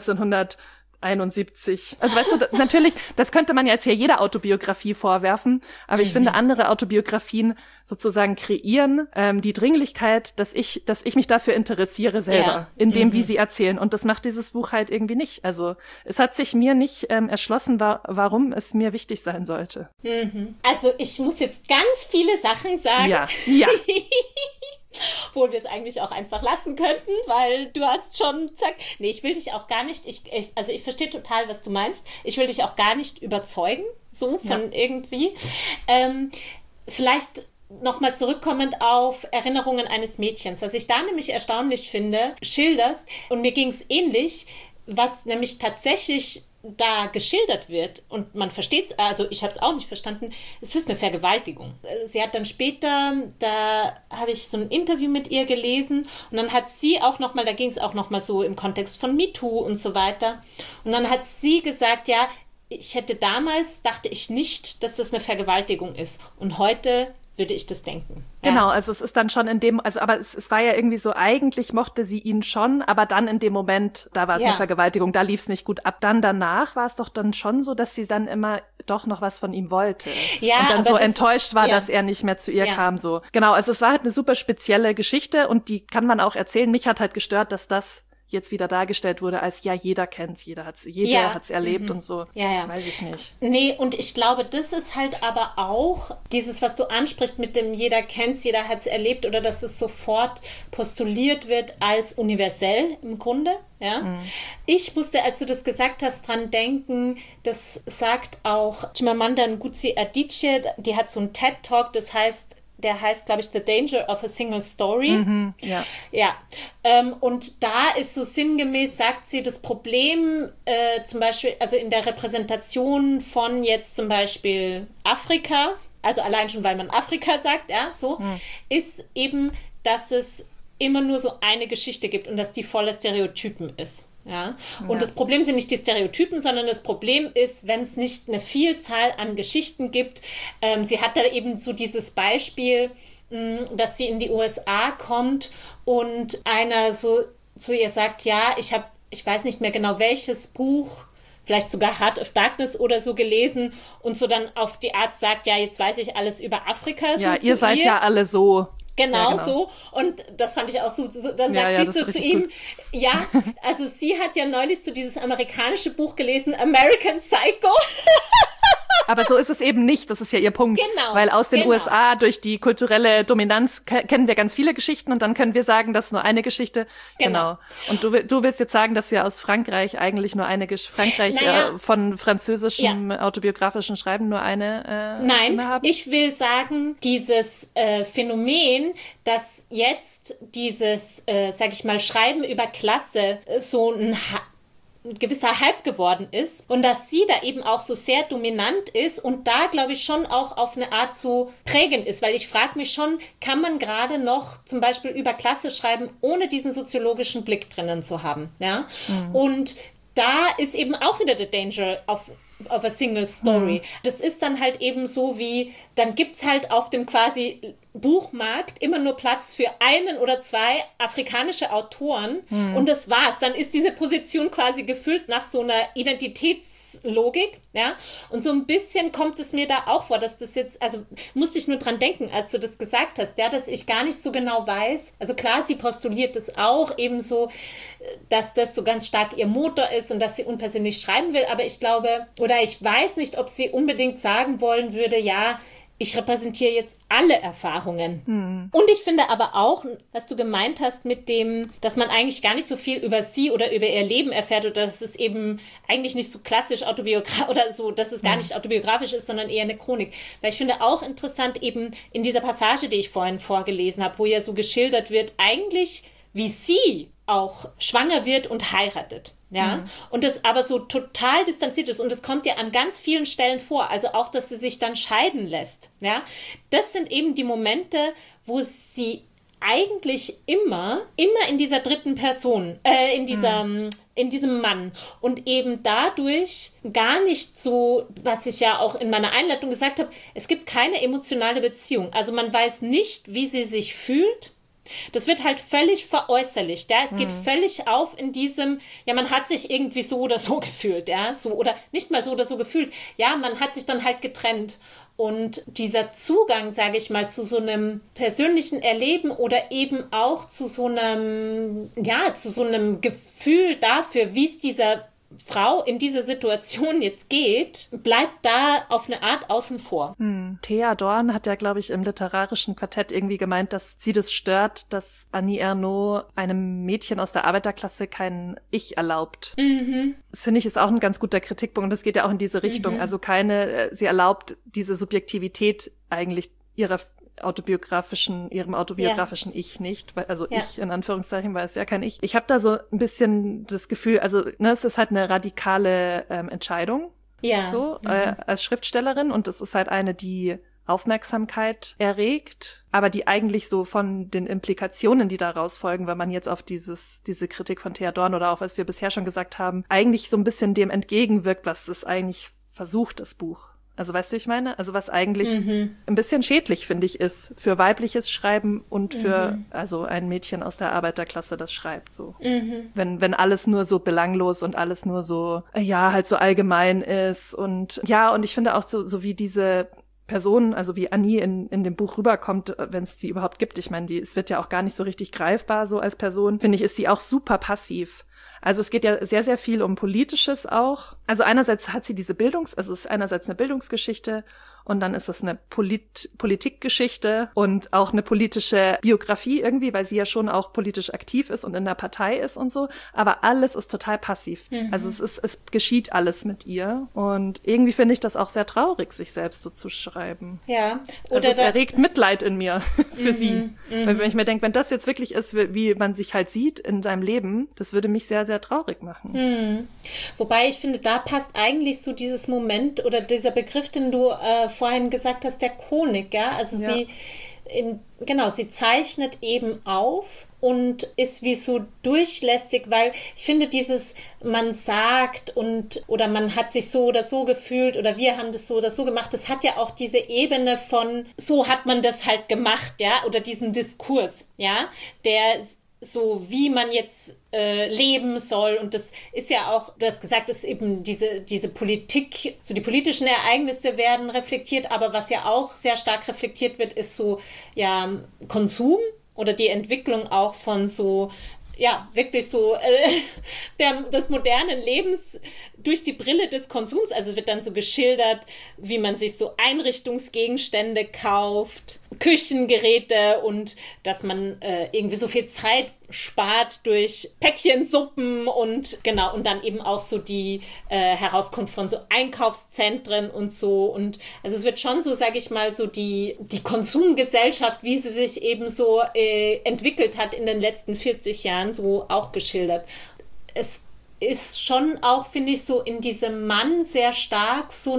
[SPEAKER 2] 1971. Also weißt du, natürlich, das könnte man jetzt hier jeder Autobiografie vorwerfen, aber ich finde, andere Autobiografien sozusagen kreieren die Dringlichkeit, dass ich mich dafür interessiere selber, in dem, wie sie erzählen. Und das macht dieses Buch halt irgendwie nicht. Also es hat sich mir nicht erschlossen, warum es mir wichtig sein sollte.
[SPEAKER 1] Also ich muss jetzt ganz viele Sachen sagen.
[SPEAKER 2] Ja.
[SPEAKER 1] Obwohl wir es eigentlich auch einfach lassen könnten, weil du hast schon, zack. Nee, ich will dich auch gar nicht, also ich verstehe total, was du meinst. Ich will dich auch gar nicht überzeugen, so von irgendwie. Vielleicht nochmal zurückkommend auf Erinnerungen eines Mädchens, was ich da nämlich erstaunlich finde, schilderst, und mir ging es ähnlich, was nämlich tatsächlich da geschildert wird und man versteht es, also ich habe es auch nicht verstanden, es ist eine Vergewaltigung. Sie hat dann später, da habe ich so ein Interview mit ihr gelesen und dann hat sie auch nochmal, da ging es auch nochmal so im Kontext von MeToo und so weiter und dann hat sie gesagt, ja, dachte ich nicht, dass das eine Vergewaltigung ist und heute würde ich das denken.
[SPEAKER 2] Genau, also es ist dann schon aber es war ja irgendwie so, eigentlich mochte sie ihn schon, aber dann in dem Moment, da war es eine Vergewaltigung, da lief es nicht gut ab. Dann danach war es doch dann schon so, dass sie dann immer doch noch was von ihm wollte. Ja, und dann so enttäuscht war, dass er nicht mehr zu ihr kam, so. Genau, also es war halt eine super spezielle Geschichte und die kann man auch erzählen. Mich hat halt gestört, dass das jetzt wieder dargestellt wurde als, ja, jeder kennt's, jeder hat's erlebt und so.
[SPEAKER 1] Ja.
[SPEAKER 2] Weiß ich nicht.
[SPEAKER 1] Nee, und ich glaube, das ist halt aber auch dieses, was du ansprichst mit dem jeder kennt's, jeder hat's erlebt oder dass es sofort postuliert wird als universell im Grunde. Ja? Ich musste, als du das gesagt hast, dran denken, das sagt auch Chimamanda Ngozi Adichie, die hat so einen TED-Talk, der heißt, glaube ich, The Danger of a Single Story. Ja. Und da ist so sinngemäß, sagt sie, das Problem zum Beispiel, also in der Repräsentation von jetzt zum Beispiel Afrika, also allein schon, weil man Afrika sagt, ja, so, ist eben, dass es immer nur so eine Geschichte gibt und dass die voller Stereotypen ist. Ja? Und das Problem sind nicht die Stereotypen, sondern das Problem ist, wenn es nicht eine Vielzahl an Geschichten gibt. Sie hat da eben so dieses Beispiel, dass sie in die USA kommt und einer so zu ihr sagt, ja, ich weiß nicht mehr genau welches Buch, vielleicht sogar Heart of Darkness oder so gelesen und so dann auf die Art sagt, ja, jetzt weiß ich alles über Afrika.
[SPEAKER 2] Ja, ihr seid ja alle so.
[SPEAKER 1] Genau so. Und das fand ich auch so. Dann sagt sie so zu ihm, ja, also sie hat ja neulich so dieses amerikanische Buch gelesen, American Psycho.
[SPEAKER 2] Aber so ist es eben nicht, das ist ja ihr Punkt.
[SPEAKER 1] Genau.
[SPEAKER 2] Weil aus den USA durch die kulturelle Dominanz kennen wir ganz viele Geschichten und dann können wir sagen, das ist nur eine Geschichte. Genau. Und du willst jetzt sagen, dass wir aus Frankreich eigentlich nur eine von französischem autobiografischen Schreiben nur eine Stimme haben?
[SPEAKER 1] Nein, ich will sagen, dieses Phänomen, dass jetzt dieses, sag ich mal, Schreiben über Klasse so ein gewisser Hype geworden ist und dass sie da eben auch so sehr dominant ist und da, glaube ich, schon auch auf eine Art so prägend ist, weil ich frage mich schon, kann man gerade noch zum Beispiel über Klasse schreiben, ohne diesen soziologischen Blick drinnen zu haben, ja? Und da ist eben auch wieder the danger of a single story. Das ist dann halt eben so wie, dann gibt es halt auf dem quasi Buchmarkt immer nur Platz für einen oder zwei afrikanische Autoren und das war's. Dann ist diese Position quasi gefüllt nach so einer Identitätslogik, ja. Und so ein bisschen kommt es mir da auch vor, dass das jetzt, also musste ich nur dran denken, als du das gesagt hast, ja, dass ich gar nicht so genau weiß. Also klar, sie postuliert es auch ebenso, dass das so ganz stark ihr Motor ist und dass sie unpersönlich schreiben will, aber ich glaube, oder ich weiß nicht, ob sie unbedingt sagen wollen würde, ja, ich repräsentiere jetzt alle Erfahrungen. Und ich finde aber auch, was du gemeint hast mit dem, dass man eigentlich gar nicht so viel über sie oder über ihr Leben erfährt oder dass es eben eigentlich nicht so klassisch autobiografisch oder so, dass es gar nicht autobiografisch ist, sondern eher eine Chronik. Weil ich finde auch interessant eben in dieser Passage, die ich vorhin vorgelesen habe, wo ja so geschildert wird, eigentlich wie sie auch schwanger wird und heiratet. Ja, und das aber so total distanziert ist und das kommt ja an ganz vielen Stellen vor, also auch, dass sie sich dann scheiden lässt, ja, das sind eben die Momente, wo sie eigentlich immer in dieser dritten Person, in diesem Mann und eben dadurch gar nicht so, was ich ja auch in meiner Einleitung gesagt habe, es gibt keine emotionale Beziehung, also man weiß nicht, wie sie sich fühlt. Das wird halt völlig veräußerlicht, ja, es geht völlig auf in diesem, ja, man hat sich irgendwie so oder so gefühlt, ja, so oder nicht mal so oder so gefühlt, ja, man hat sich dann halt getrennt und dieser Zugang, sage ich mal, zu so einem persönlichen Erleben oder eben auch zu so einem, ja, zu so einem Gefühl dafür, wie es dieser Frau in dieser Situation jetzt geht, bleibt da auf eine Art außen vor.
[SPEAKER 2] Thea Dorn hat ja, glaube ich, im literarischen Quartett irgendwie gemeint, dass sie das stört, dass Annie Ernaux einem Mädchen aus der Arbeiterklasse kein Ich erlaubt. Das finde ich ist auch ein ganz guter Kritikpunkt und das geht ja auch in diese Richtung. Also sie erlaubt diese Subjektivität eigentlich ihrem autobiografischen Ich nicht, also ich in Anführungszeichen, weil es ja kein Ich. Ich habe da so ein bisschen das Gefühl, also es ist halt eine radikale Entscheidung, als Schriftstellerin und es ist halt eine, die Aufmerksamkeit erregt, aber die eigentlich so von den Implikationen, die daraus folgen, wenn man jetzt auf diese Kritik von Thea Dorn oder auch, was wir bisher schon gesagt haben, eigentlich so ein bisschen dem entgegenwirkt, was es eigentlich versucht, das Buch. Also weißt du, ich meine? Also was eigentlich ein bisschen schädlich, finde ich, ist für weibliches Schreiben und für also ein Mädchen aus der Arbeiterklasse, das schreibt so. Wenn alles nur so belanglos und alles nur so, ja, halt so allgemein ist und ja, und ich finde auch so wie diese Person, also wie Annie in dem Buch rüberkommt, wenn es sie überhaupt gibt. Ich meine, es wird ja auch gar nicht so richtig greifbar so als Person. Finde ich, ist sie auch super passiv. Also es geht ja sehr, sehr viel um Politisches auch. Also einerseits hat sie also es ist einerseits eine Bildungsgeschichte und dann ist es eine Politikgeschichte und auch eine politische Biografie irgendwie, weil sie ja schon auch politisch aktiv ist und in der Partei ist und so. Aber alles ist total passiv. Also es geschieht alles mit ihr. Und irgendwie finde ich das auch sehr traurig, sich selbst so zu schreiben.
[SPEAKER 1] Ja.
[SPEAKER 2] Oder also es erregt Mitleid in mir für sie. Weil wenn ich mir denke, wenn das jetzt wirklich ist, wie man sich halt sieht in seinem Leben, das würde mich sehr, sehr traurig machen.
[SPEAKER 1] Wobei ich finde, da passt eigentlich so dieses Moment oder dieser Begriff, den du vorhin gesagt hast, der Chronik, ja, also sie zeichnet eben auf und ist wie so durchlässig, weil ich finde man sagt oder man hat sich so oder so gefühlt oder wir haben das so oder so gemacht, das hat ja auch diese Ebene von, so hat man das halt gemacht, ja, oder diesen Diskurs, ja, der so wie man jetzt leben soll und das ist ja auch, du hast gesagt, dass eben diese Politik, so die politischen Ereignisse werden reflektiert, aber was ja auch sehr stark reflektiert wird, ist so, ja, Konsum oder die Entwicklung auch von so, ja, wirklich so des modernen Lebens durch die Brille des Konsums, also es wird dann so geschildert, wie man sich so Einrichtungsgegenstände kauft, Küchengeräte und dass man irgendwie so viel Zeit spart durch Päckchensuppen und genau, und dann eben auch so die Heraufkunft von so Einkaufszentren und so und also es wird schon so, sage ich mal, so die Konsumgesellschaft, wie sie sich eben so entwickelt hat in den letzten 40 Jahren, so auch geschildert. Es ist schon auch, finde ich, so in diesem Mann sehr stark so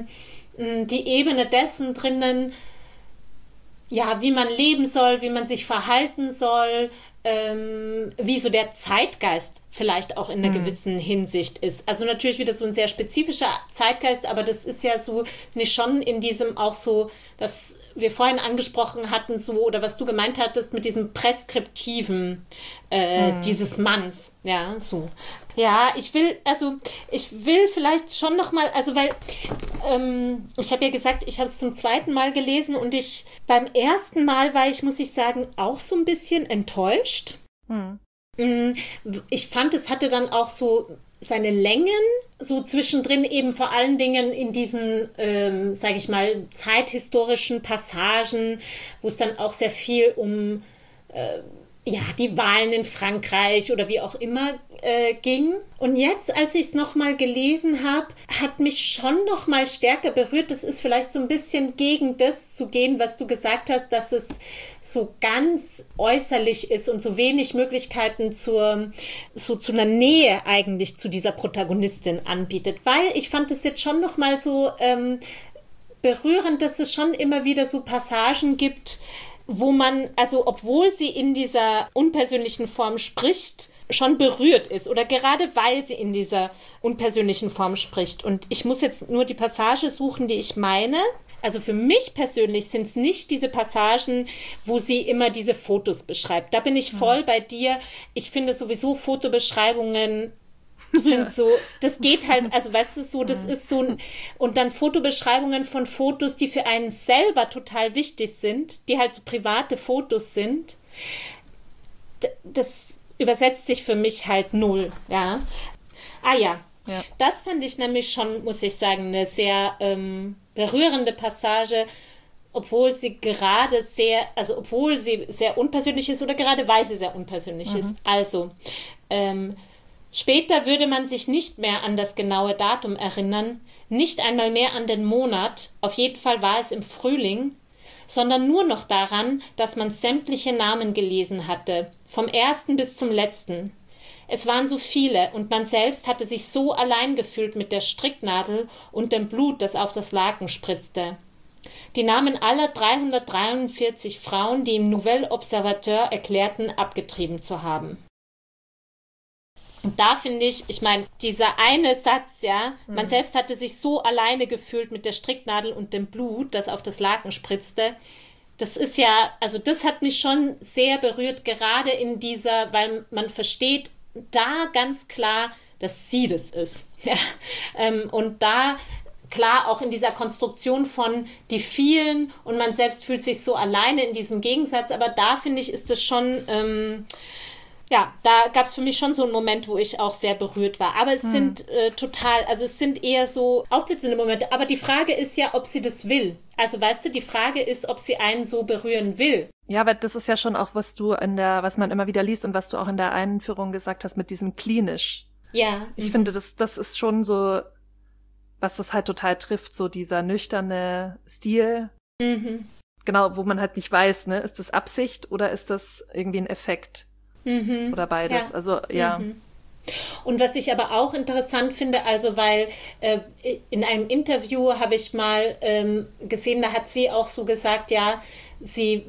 [SPEAKER 1] die Ebene dessen drinnen, ja, wie man leben soll, wie man sich verhalten soll, wie so der Zeitgeist vielleicht auch in einer gewissen Hinsicht ist. Also natürlich wieder so ein sehr spezifischer Zeitgeist, aber das ist ja so nicht schon in diesem auch so, was wir vorhin angesprochen hatten, so, oder was du gemeint hattest mit diesem Präskriptiven dieses Manns. Ja, so. Ja, ich will vielleicht schon noch mal, also weil ich habe ja gesagt, ich habe es zum zweiten Mal gelesen und beim ersten Mal war ich, muss ich sagen, auch so ein bisschen enttäuscht. Ich fand, es hatte dann auch so seine Längen, so zwischendrin eben vor allen Dingen in diesen, sage ich mal, zeithistorischen Passagen, wo es dann auch sehr viel um die Wahlen in Frankreich oder wie auch immer ging. Und jetzt, als ich es nochmal gelesen habe, hat mich schon nochmal stärker berührt. Das ist vielleicht so ein bisschen gegen das zu gehen, was du gesagt hast, dass es so ganz äußerlich ist und so wenig Möglichkeiten zu einer Nähe eigentlich zu dieser Protagonistin anbietet. Weil ich fand es jetzt schon nochmal so berührend, dass es schon immer wieder so Passagen gibt, wo man, also obwohl sie in dieser unpersönlichen Form spricht, schon berührt ist oder gerade weil sie in dieser unpersönlichen Form spricht. Und ich muss jetzt nur die Passage suchen, die ich meine. Also für mich persönlich sind es nicht diese Passagen, wo sie immer diese Fotos beschreibt. Da bin ich voll bei dir. Ich finde sowieso Fotobeschreibungen sind so, das geht halt, also weißt du, so, das ist so, und dann Fotobeschreibungen von Fotos, die für einen selber total wichtig sind, die halt so private Fotos sind, das übersetzt sich für mich halt null, ja. Das fand ich nämlich schon, muss ich sagen, eine sehr berührende Passage, obwohl sie sehr unpersönlich ist oder gerade weil sie sehr unpersönlich ist. Also, später würde man sich nicht mehr an das genaue Datum erinnern, nicht einmal mehr an den Monat, auf jeden Fall war es im Frühling, sondern nur noch daran, dass man sämtliche Namen gelesen hatte, vom ersten bis zum letzten. Es waren so viele und man selbst hatte sich so allein gefühlt mit der Stricknadel und dem Blut, das auf das Laken spritzte. Die Namen aller 343 Frauen, die im Nouvel Observateur erklärten, abgetrieben zu haben. Und da finde ich meine, dieser eine Satz, man selbst hatte sich so alleine gefühlt mit der Stricknadel und dem Blut, das auf das Laken spritzte. Das ist also das hat mich schon sehr berührt, gerade in dieser, weil man versteht da ganz klar, dass sie das ist. Ja. Und da klar auch in dieser Konstruktion von die vielen und man selbst fühlt sich so alleine in diesem Gegensatz, aber da finde ich, ist es schon da gab es für mich schon so einen Moment, wo ich auch sehr berührt war. Aber es sind es sind eher so aufblitzende Momente. Aber die Frage ist ja, ob sie das will. Also weißt du, die Frage ist, ob sie einen so berühren will.
[SPEAKER 2] Ja, aber das ist ja schon auch, was man immer wieder liest und was du auch in der Einführung gesagt hast mit diesem klinisch.
[SPEAKER 1] Ja.
[SPEAKER 2] Ich finde, das ist schon so, was das halt total trifft, so dieser nüchterne Stil. Genau, wo man halt nicht weiß, ne, ist das Absicht oder ist das irgendwie ein Effekt? Oder beides. Ja. Also, ja.
[SPEAKER 1] Und was ich aber auch interessant finde, also weil in einem Interview habe ich mal gesehen, da hat sie auch so gesagt, sie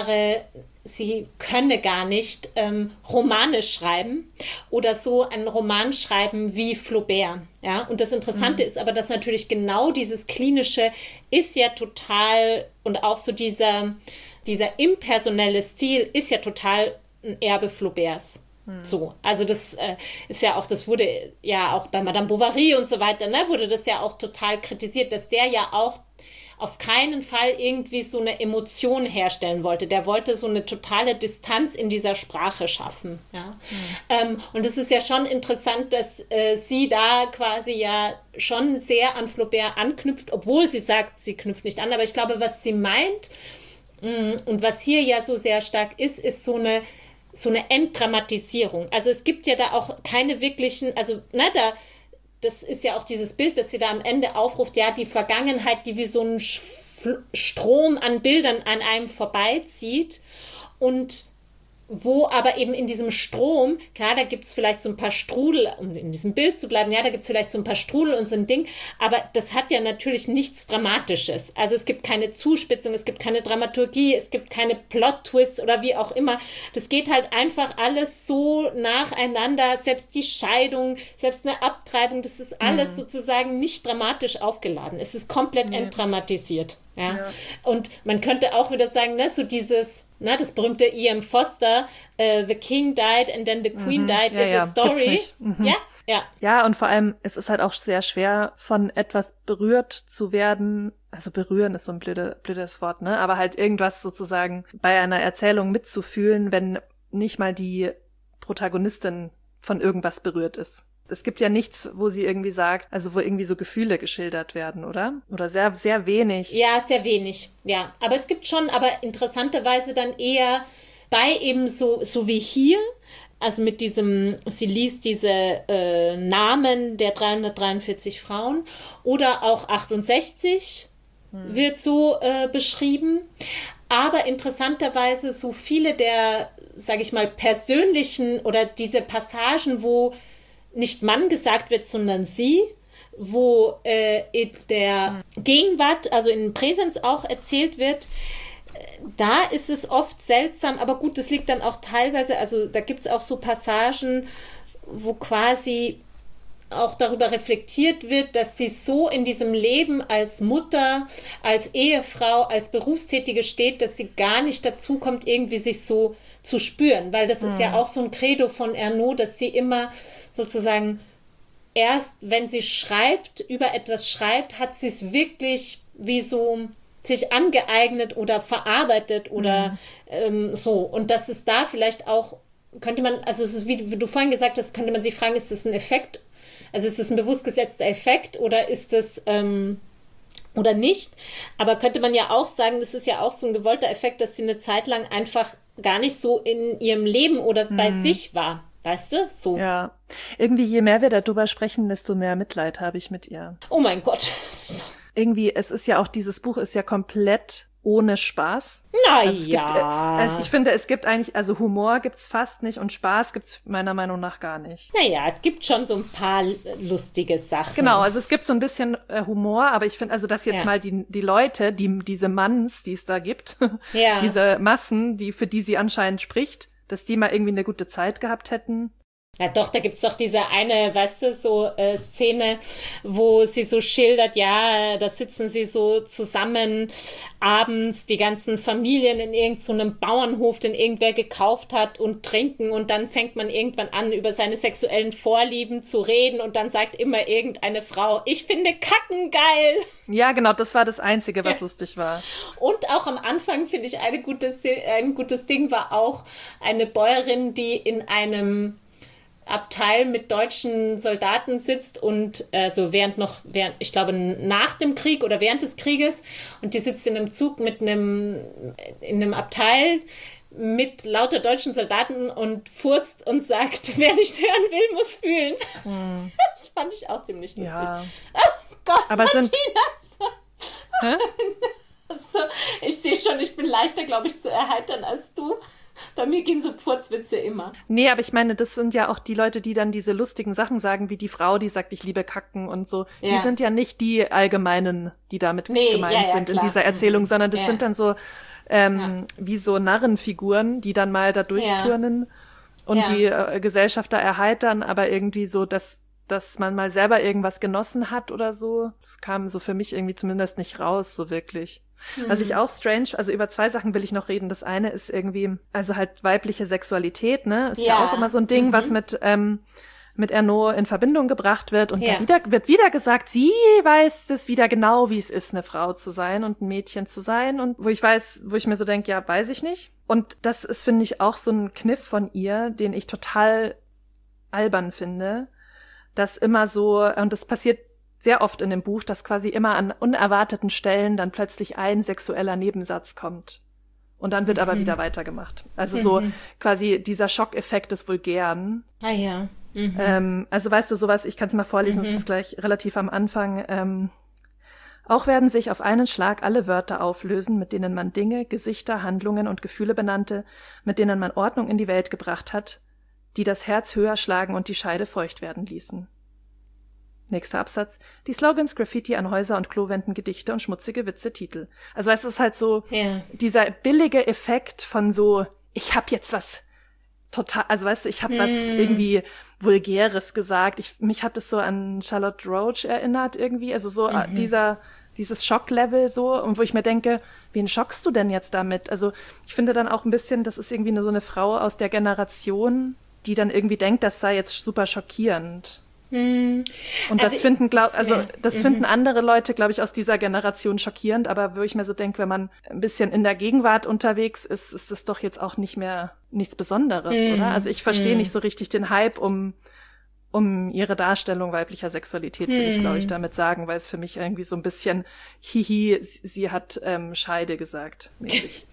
[SPEAKER 1] könne gar nicht Romane schreiben oder so einen Roman schreiben wie Flaubert. Ja? Und das Interessante ist aber, dass natürlich genau dieses Klinische ist ja total, und auch so dieser impersonelle Stil ist ja total ein Erbe Flauberts. So, also das ist ja auch, das wurde ja auch bei Madame Bovary und so weiter, ne, wurde das ja auch total kritisiert, dass der ja auch auf keinen Fall irgendwie so eine Emotion herstellen wollte. Der wollte so eine totale Distanz in dieser Sprache schaffen. Ja? Und es ist ja schon interessant, dass sie da quasi ja schon sehr an Flaubert anknüpft, obwohl sie sagt, sie knüpft nicht an. Aber ich glaube, was sie meint und was hier ja so sehr stark ist so eine Entdramatisierung. Also es gibt ja da auch keine wirklichen, das ist ja auch dieses Bild, das sie da am Ende aufruft, ja, die Vergangenheit, die wie so ein Strom an Bildern an einem vorbeizieht. Und wo aber eben in diesem Strom, klar, da gibt's vielleicht so ein paar Strudel, um in diesem Bild zu bleiben, ja, da gibt's vielleicht so ein paar Strudel und so ein Ding, aber das hat ja natürlich nichts Dramatisches. Also es gibt keine Zuspitzung, es gibt keine Dramaturgie, es gibt keine Plot-Twists oder wie auch immer. Das geht halt einfach alles so nacheinander, selbst die Scheidung, selbst eine Abtreibung, das ist alles sozusagen nicht dramatisch aufgeladen. Es ist komplett entdramatisiert. Ja. Und man könnte auch wieder sagen, ne, so dieses, ne, das berühmte E.M. Foster, The King died and then the Queen died is a story.
[SPEAKER 2] Ja, und vor allem, es ist halt auch sehr schwer, von etwas berührt zu werden. Also berühren ist so ein blödes Wort, ne? Aber halt irgendwas sozusagen bei einer Erzählung mitzufühlen, wenn nicht mal die Protagonistin von irgendwas berührt ist. Es gibt ja nichts, wo sie irgendwie sagt, also wo irgendwie so Gefühle geschildert werden, oder? Oder sehr, sehr wenig.
[SPEAKER 1] Ja, sehr wenig, ja. Aber es gibt schon, aber interessanterweise dann eher bei eben so wie hier, also mit diesem, sie liest diese Namen der 343 Frauen oder auch 68 wird so beschrieben. Aber interessanterweise so viele der, sage ich mal, persönlichen oder diese Passagen, wo nicht Mann gesagt wird, sondern sie, wo in der Gegenwart, also in Präsens auch erzählt wird, da ist es oft seltsam, aber gut, das liegt dann auch teilweise, also da gibt es auch so Passagen, wo quasi auch darüber reflektiert wird, dass sie so in diesem Leben als Mutter, als Ehefrau, als Berufstätige steht, dass sie gar nicht dazu kommt, irgendwie sich so zu spüren, weil das ist ja auch so ein Credo von Ernaux, dass sie immer sozusagen erst, wenn sie schreibt, über etwas schreibt, hat sie es wirklich wie so sich angeeignet oder verarbeitet oder so. Und das ist da vielleicht auch, könnte man, also es ist, wie du vorhin gesagt hast, könnte man sich fragen, ist das ein Effekt? Also ist das ein bewusst gesetzter Effekt oder ist das oder nicht? Aber könnte man ja auch sagen, das ist ja auch so ein gewollter Effekt, dass sie eine Zeit lang einfach gar nicht so in ihrem Leben oder bei sich war. Weißt du? So.
[SPEAKER 2] Ja. Irgendwie, je mehr wir darüber sprechen, desto mehr Mitleid habe ich mit ihr.
[SPEAKER 1] Oh mein Gott.
[SPEAKER 2] Irgendwie, es ist ja auch, dieses Buch ist ja komplett ohne Spaß.
[SPEAKER 1] Naja.
[SPEAKER 2] Also ich finde, es gibt eigentlich, also Humor gibt's fast nicht und Spaß gibt's meiner Meinung nach gar nicht.
[SPEAKER 1] Naja, es gibt schon so ein paar lustige Sachen.
[SPEAKER 2] Genau, also es gibt so ein bisschen Humor, aber ich finde, also dass jetzt mal die Leute, diese Manns, die es da gibt, diese Massen, für die sie anscheinend spricht, dass die mal irgendwie eine gute Zeit gehabt hätten.
[SPEAKER 1] Ja doch, da gibt's doch diese eine, weißt du, so Szene, wo sie so schildert, ja, da sitzen sie so zusammen abends, die ganzen Familien in irgendeinem Bauernhof, den irgendwer gekauft hat und trinken und dann fängt man irgendwann an, über seine sexuellen Vorlieben zu reden und dann sagt immer irgendeine Frau, ich finde Kacken geil.
[SPEAKER 2] Ja, genau, das war das Einzige, was lustig war.
[SPEAKER 1] Und auch am Anfang, finde ich, ein gutes Ding war auch eine Bäuerin, die in einem Abteil mit deutschen Soldaten sitzt und während ich glaube nach dem Krieg oder während des Krieges und die sitzt in einem Zug in einem Abteil mit lauter deutschen Soldaten und furzt und sagt, wer nicht hören will, muss fühlen. Das fand ich auch ziemlich lustig.
[SPEAKER 2] Ja.
[SPEAKER 1] Oh Gott,
[SPEAKER 2] aber
[SPEAKER 1] Martina! Also, ich sehe schon, ich bin leichter, glaube ich, zu erheitern als du. Bei mir gehen so Pfurzwitze immer.
[SPEAKER 2] Nee, aber ich meine, das sind ja auch die Leute, die dann diese lustigen Sachen sagen, wie die Frau, die sagt, ich liebe Kacken und so. Ja. Die sind ja nicht die Allgemeinen, die damit gemeint sind in dieser Erzählung, sondern das sind dann so wie so Narrenfiguren, die dann mal da durchturnen und die Gesellschaft da erheitern, aber irgendwie so, dass man mal selber irgendwas genossen hat oder so. Das kam so für mich irgendwie zumindest nicht raus, so wirklich. Was ich auch strange, also über zwei Sachen will ich noch reden. Das eine ist irgendwie, also halt weibliche Sexualität, ne? Ist ja auch immer so ein Ding, was mit Ernaux in Verbindung gebracht wird. Und da wird wieder gesagt, sie weiß das wieder genau, wie es ist, eine Frau zu sein und ein Mädchen zu sein. Und wo ich mir so denke, ja, weiß ich nicht. Und das ist, finde ich, auch so ein Kniff von ihr, den ich total albern finde. Dass immer so, und das passiert sehr oft in dem Buch, dass quasi immer an unerwarteten Stellen dann plötzlich ein sexueller Nebensatz kommt. Und dann wird aber wieder weitergemacht. Also so quasi dieser Schockeffekt des Vulgären.
[SPEAKER 1] Ah ja.
[SPEAKER 2] Also weißt du, sowas, ich kann es mal vorlesen, das ist gleich relativ am Anfang. Auch werden sich auf einen Schlag alle Wörter auflösen, mit denen man Dinge, Gesichter, Handlungen und Gefühle benannte, mit denen man Ordnung in die Welt gebracht hat, die das Herz höher schlagen und die Scheide feucht werden ließen. Nächster Absatz. Die Slogans, Graffiti an Häuser und Klowänden, Gedichte und schmutzige Witze, Titel. Also es ist halt so dieser billige Effekt von so, ich hab jetzt was total, also weißt du, ich habe was irgendwie Vulgäres gesagt. Mich hat es so an Charlotte Roach erinnert irgendwie, also so dieses Schocklevel so, und wo ich mir denke, wen schockst du denn jetzt damit? Also ich finde dann auch ein bisschen, das ist irgendwie nur so eine Frau aus der Generation, die dann irgendwie denkt, das sei jetzt super schockierend. Und das finden andere Leute, glaube ich, aus dieser Generation schockierend, aber wo ich mir so denke, wenn man ein bisschen in der Gegenwart unterwegs ist, ist das doch jetzt auch nicht mehr nichts Besonderes, oder? Also ich verstehe nicht so richtig den Hype um ihre Darstellung weiblicher Sexualität, will ich, glaube ich, damit sagen, weil es für mich irgendwie so ein bisschen, sie hat Scheide gesagt, mäßig.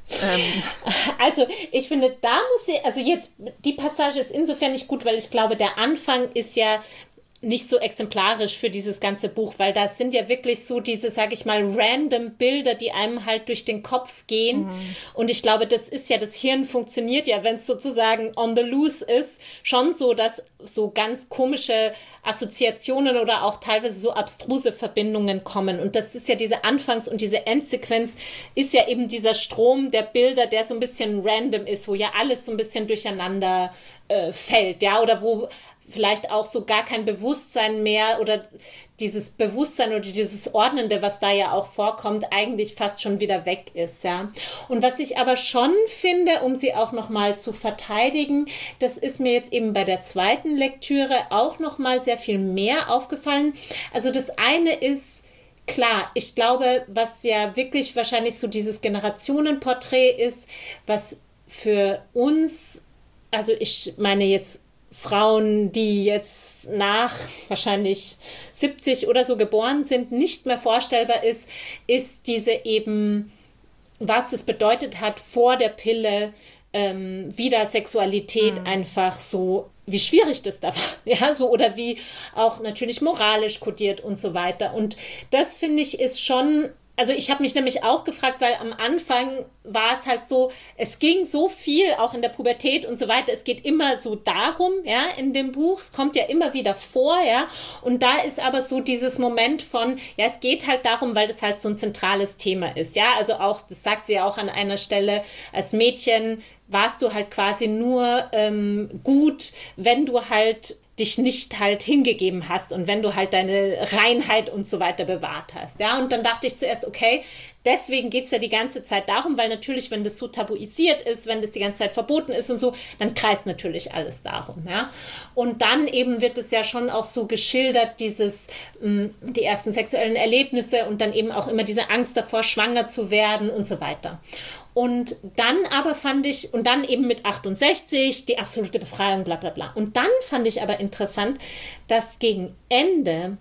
[SPEAKER 1] Also ich finde, da muss sie, also jetzt, die Passage ist insofern nicht gut, weil ich glaube, der Anfang ist ja nicht so exemplarisch für dieses ganze Buch, weil das sind ja wirklich so diese, sag ich mal, random Bilder, die einem halt durch den Kopf gehen. Und ich glaube, das ist ja, das Hirn funktioniert ja, wenn es sozusagen on the loose ist, schon so, dass so ganz komische Assoziationen oder auch teilweise so abstruse Verbindungen kommen. Und das ist ja diese Anfangs- und diese Endsequenz ist ja eben dieser Strom der Bilder, der so ein bisschen random ist, wo ja alles so ein bisschen durcheinander fällt, ja, oder wo vielleicht auch so gar kein Bewusstsein mehr oder dieses Bewusstsein oder dieses Ordnende, was da ja auch vorkommt, eigentlich fast schon wieder weg ist, ja. Und was ich aber schon finde, um sie auch nochmal zu verteidigen, das ist mir jetzt eben bei der zweiten Lektüre auch nochmal sehr viel mehr aufgefallen. Also das eine ist, klar, ich glaube, was ja wirklich wahrscheinlich so dieses Generationenporträt ist, was für uns, also ich meine jetzt Frauen, die jetzt nach wahrscheinlich 70 oder so geboren sind, nicht mehr vorstellbar ist diese eben, was es bedeutet hat, vor der Pille wieder Sexualität einfach so, wie schwierig das da war, ja, so, oder wie auch natürlich moralisch kodiert und so weiter. Und das, finde ich, ist schon. Also ich habe mich nämlich auch gefragt, weil am Anfang war es halt so, es ging so viel, auch in der Pubertät und so weiter, es geht immer so darum, ja, in dem Buch, es kommt ja immer wieder vor, ja, und da ist aber so dieses Moment von, ja, es geht halt darum, weil das halt so ein zentrales Thema ist, ja, also auch, das sagt sie ja auch an einer Stelle, als Mädchen warst du halt quasi nur gut, wenn du halt dich nicht halt hingegeben hast und wenn du halt deine Reinheit und so weiter bewahrt hast. Ja, und dann dachte ich zuerst, okay, deswegen geht's ja die ganze Zeit darum, weil natürlich, wenn das so tabuisiert ist, wenn das die ganze Zeit verboten ist und so, dann kreist natürlich alles darum. Ja, und dann eben wird es ja schon auch so geschildert, die ersten sexuellen Erlebnisse und dann eben auch immer diese Angst davor, schwanger zu werden und so weiter. Und dann aber fand ich, und dann eben mit 68, die absolute Befreiung, bla bla bla. Und dann fand ich aber interessant, dass gegen Ende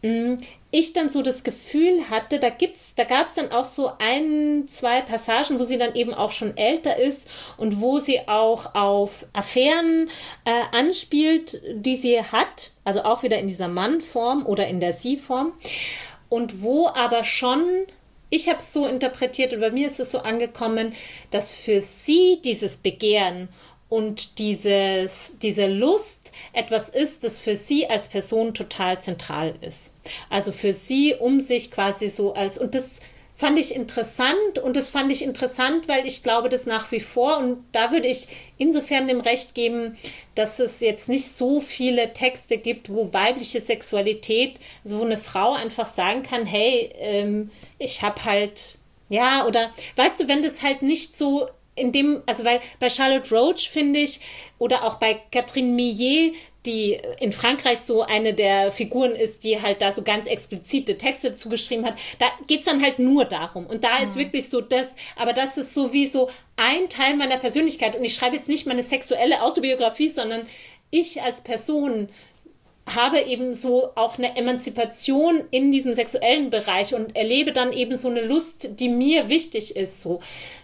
[SPEAKER 1] ich dann so das Gefühl hatte, da gab es dann auch so 1, 2 Passagen, wo sie dann eben auch schon älter ist und wo sie auch auf Affären anspielt, die sie hat, also auch wieder in dieser Mann-Form oder in der Sie-Form. Und wo aber schon, ich habe es so interpretiert und bei mir ist es so angekommen, dass für sie dieses Begehren und diese Lust etwas ist, das für sie als Person total zentral ist. Also für sie, um sich quasi so als, und das fand ich interessant und das fand ich interessant, weil ich glaube, das nach wie vor, und da würde ich insofern dem Recht geben, dass es jetzt nicht so viele Texte gibt, wo weibliche Sexualität, also wo eine Frau einfach sagen kann, hey, ich habe halt, ja, oder weißt du, wenn das halt nicht so in dem, also weil bei Charlotte Roach finde ich, oder auch bei Catherine Millet, die in Frankreich so eine der Figuren ist, die halt da so ganz explizite Texte zugeschrieben hat, da geht's dann halt nur darum. Und da ist wirklich so das, aber das ist so wie so ein Teil meiner Persönlichkeit. Und ich schreibe jetzt nicht meine sexuelle Autobiografie, sondern ich als Person habe eben so auch eine Emanzipation in diesem sexuellen Bereich und erlebe dann eben so eine Lust, die mir wichtig ist, so.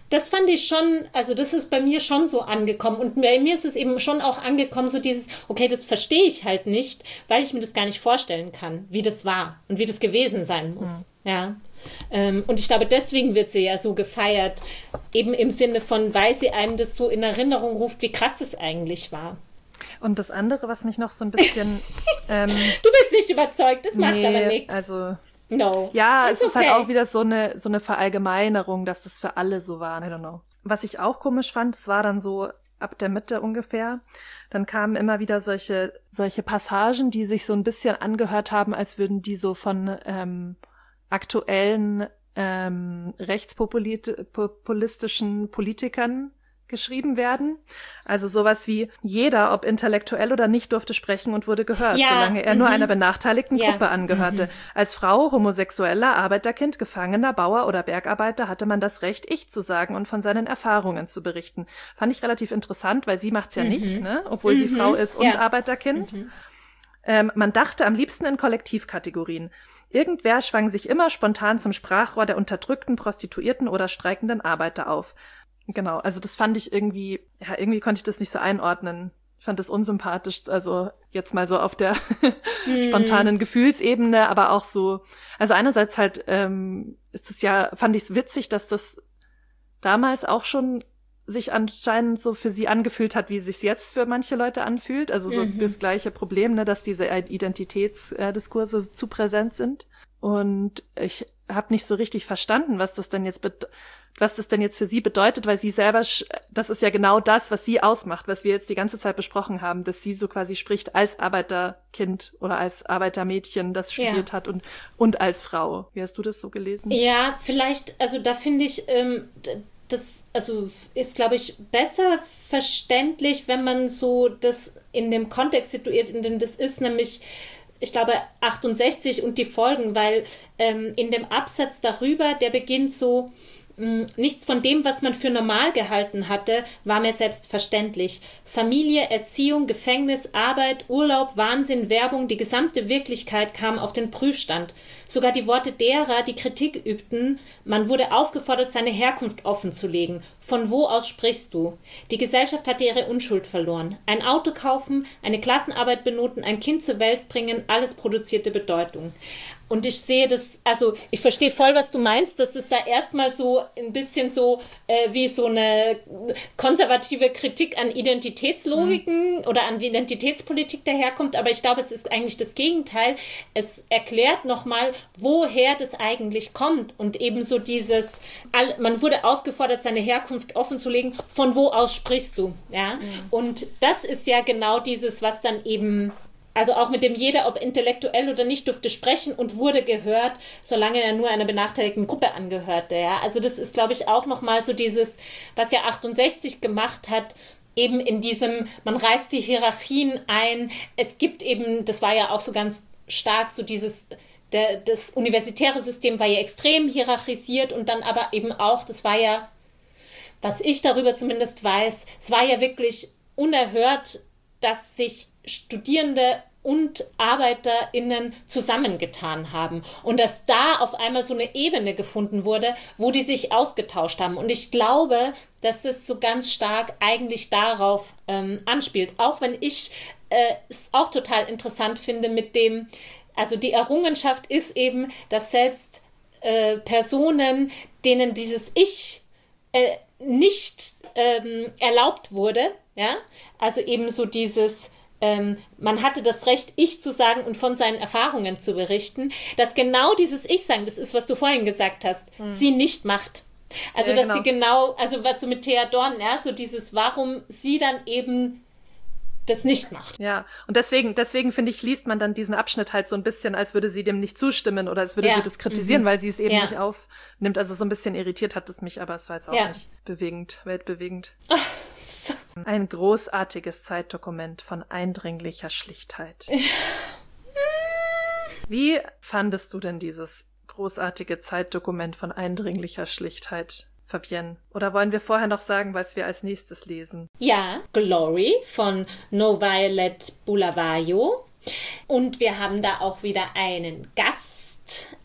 [SPEAKER 1] das fand ich schon, also das ist bei mir schon so angekommen. Und bei mir ist es eben schon auch angekommen, so dieses, okay, das verstehe ich halt nicht, weil ich mir das gar nicht vorstellen kann, wie das war und wie das gewesen sein muss. Ja. Und ich glaube, deswegen wird sie ja so gefeiert, eben im Sinne von, weil sie einem das so in Erinnerung ruft, wie krass das eigentlich war.
[SPEAKER 2] Und das andere, was mich noch so ein bisschen...
[SPEAKER 1] du bist nicht überzeugt, das macht aber nichts.
[SPEAKER 2] Also...
[SPEAKER 1] No.
[SPEAKER 2] Ja, es ist halt auch wieder so eine Verallgemeinerung, dass das für alle so war. I don't know. Was ich auch komisch fand, es war dann so ab der Mitte ungefähr, dann kamen immer wieder solche Passagen, die sich so ein bisschen angehört haben, als würden die so von aktuellen rechtspopulistischen Politikern geschrieben werden. Also sowas wie, jeder, ob intellektuell oder nicht, durfte sprechen und wurde gehört, solange er nur einer benachteiligten Gruppe angehörte. Als Frau, Homosexueller, Arbeiterkind, Gefangener, Bauer oder Bergarbeiter hatte man das Recht, Ich zu sagen und von seinen Erfahrungen zu berichten. Fand ich relativ interessant, weil sie macht's ja nicht, ne? Obwohl sie Frau ist und Arbeiterkind. Man dachte am liebsten in Kollektivkategorien. Irgendwer schwang sich immer spontan zum Sprachrohr der unterdrückten, Prostituierten oder streikenden Arbeiter auf. Genau, also das fand ich irgendwie konnte ich das nicht so einordnen. Ich fand das unsympathisch, also jetzt mal so auf der spontanen Gefühlsebene, aber auch so, also einerseits halt ist es ja, fand ich es witzig, dass das damals auch schon sich anscheinend so für sie angefühlt hat, wie es sich jetzt für manche Leute anfühlt. Also so das gleiche Problem, ne, dass diese Identitätsdiskurse zu präsent sind. Und ich habe nicht so richtig verstanden, was das denn jetzt für sie bedeutet, weil sie selber, das ist ja genau das, was sie ausmacht, was wir jetzt die ganze Zeit besprochen haben, dass sie so quasi spricht als Arbeiterkind oder als Arbeitermädchen, das studiert hat und als Frau. Wie hast du das so gelesen?
[SPEAKER 1] Ja, vielleicht, also da finde ich, das also ist, glaube ich, besser verständlich, wenn man so das in dem Kontext situiert, in dem das ist, nämlich ich glaube 68 und die Folgen, weil in dem Absatz darüber, der beginnt so, nichts von dem, was man für normal gehalten hatte, war mir selbstverständlich. Familie, Erziehung, Gefängnis, Arbeit, Urlaub, Wahnsinn, Werbung, die gesamte Wirklichkeit kam auf den Prüfstand. Sogar die Worte derer, die Kritik übten, man wurde aufgefordert, seine Herkunft offenzulegen. Von wo aus sprichst du? Die Gesellschaft hatte ihre Unschuld verloren. Ein Auto kaufen, eine Klassenarbeit benoten, ein Kind zur Welt bringen, alles produzierte Bedeutung. Und ich sehe das, also ich verstehe voll, was du meinst, dass es da erstmal so ein bisschen so wie so eine konservative Kritik an Identitätslogiken oder an die Identitätspolitik daherkommt, aber ich glaube, es ist eigentlich das Gegenteil. Es erklärt nochmal, woher das eigentlich kommt und eben so dieses, man wurde aufgefordert, seine Herkunft offenzulegen, von wo aus sprichst du, ja? Und das ist ja genau dieses, was dann eben, also auch mit dem jeder, ob intellektuell oder nicht, durfte sprechen und wurde gehört, solange er nur einer benachteiligten Gruppe angehörte. Ja? Also das ist, glaube ich, auch nochmal so dieses, was ja 68 gemacht hat, eben in diesem, man reißt die Hierarchien ein. Es gibt eben, das war ja auch so ganz stark so dieses, das universitäre System war ja extrem hierarchisiert und dann aber eben auch, das war ja, was ich darüber zumindest weiß, es war ja wirklich unerhört, dass sich Studierende und ArbeiterInnen zusammengetan haben und dass da auf einmal so eine Ebene gefunden wurde, wo die sich ausgetauscht haben. Und ich glaube, dass das so ganz stark eigentlich darauf anspielt. Auch wenn ich es auch total interessant finde mit dem, also die Errungenschaft ist eben, dass selbst Personen, denen dieses Ich nicht erlaubt wurde, ja, also eben so dieses man hatte das Recht, Ich zu sagen und von seinen Erfahrungen zu berichten, dass genau dieses Ich-Sagen, das ist, was du vorhin gesagt hast, sie nicht macht. Also, ja, dass sie genau, also was du mit Thea Dorn, ja, so dieses, warum sie dann eben das nicht macht.
[SPEAKER 2] Ja, und deswegen finde ich, liest man dann diesen Abschnitt halt so ein bisschen, als würde sie dem nicht zustimmen oder als würde sie das kritisieren, weil sie es eben nicht aufnimmt. Also so ein bisschen irritiert hat es mich, aber es war jetzt auch nicht weltbewegend.
[SPEAKER 1] Ach, so.
[SPEAKER 2] Ein großartiges Zeitdokument von eindringlicher Schlichtheit. Wie fandest du denn dieses großartige Zeitdokument von eindringlicher Schlichtheit, Fabienne? Oder wollen wir vorher noch sagen, was wir als nächstes lesen?
[SPEAKER 1] Ja, Glory von No Violet Bulawayo. Und wir haben da auch wieder einen Gast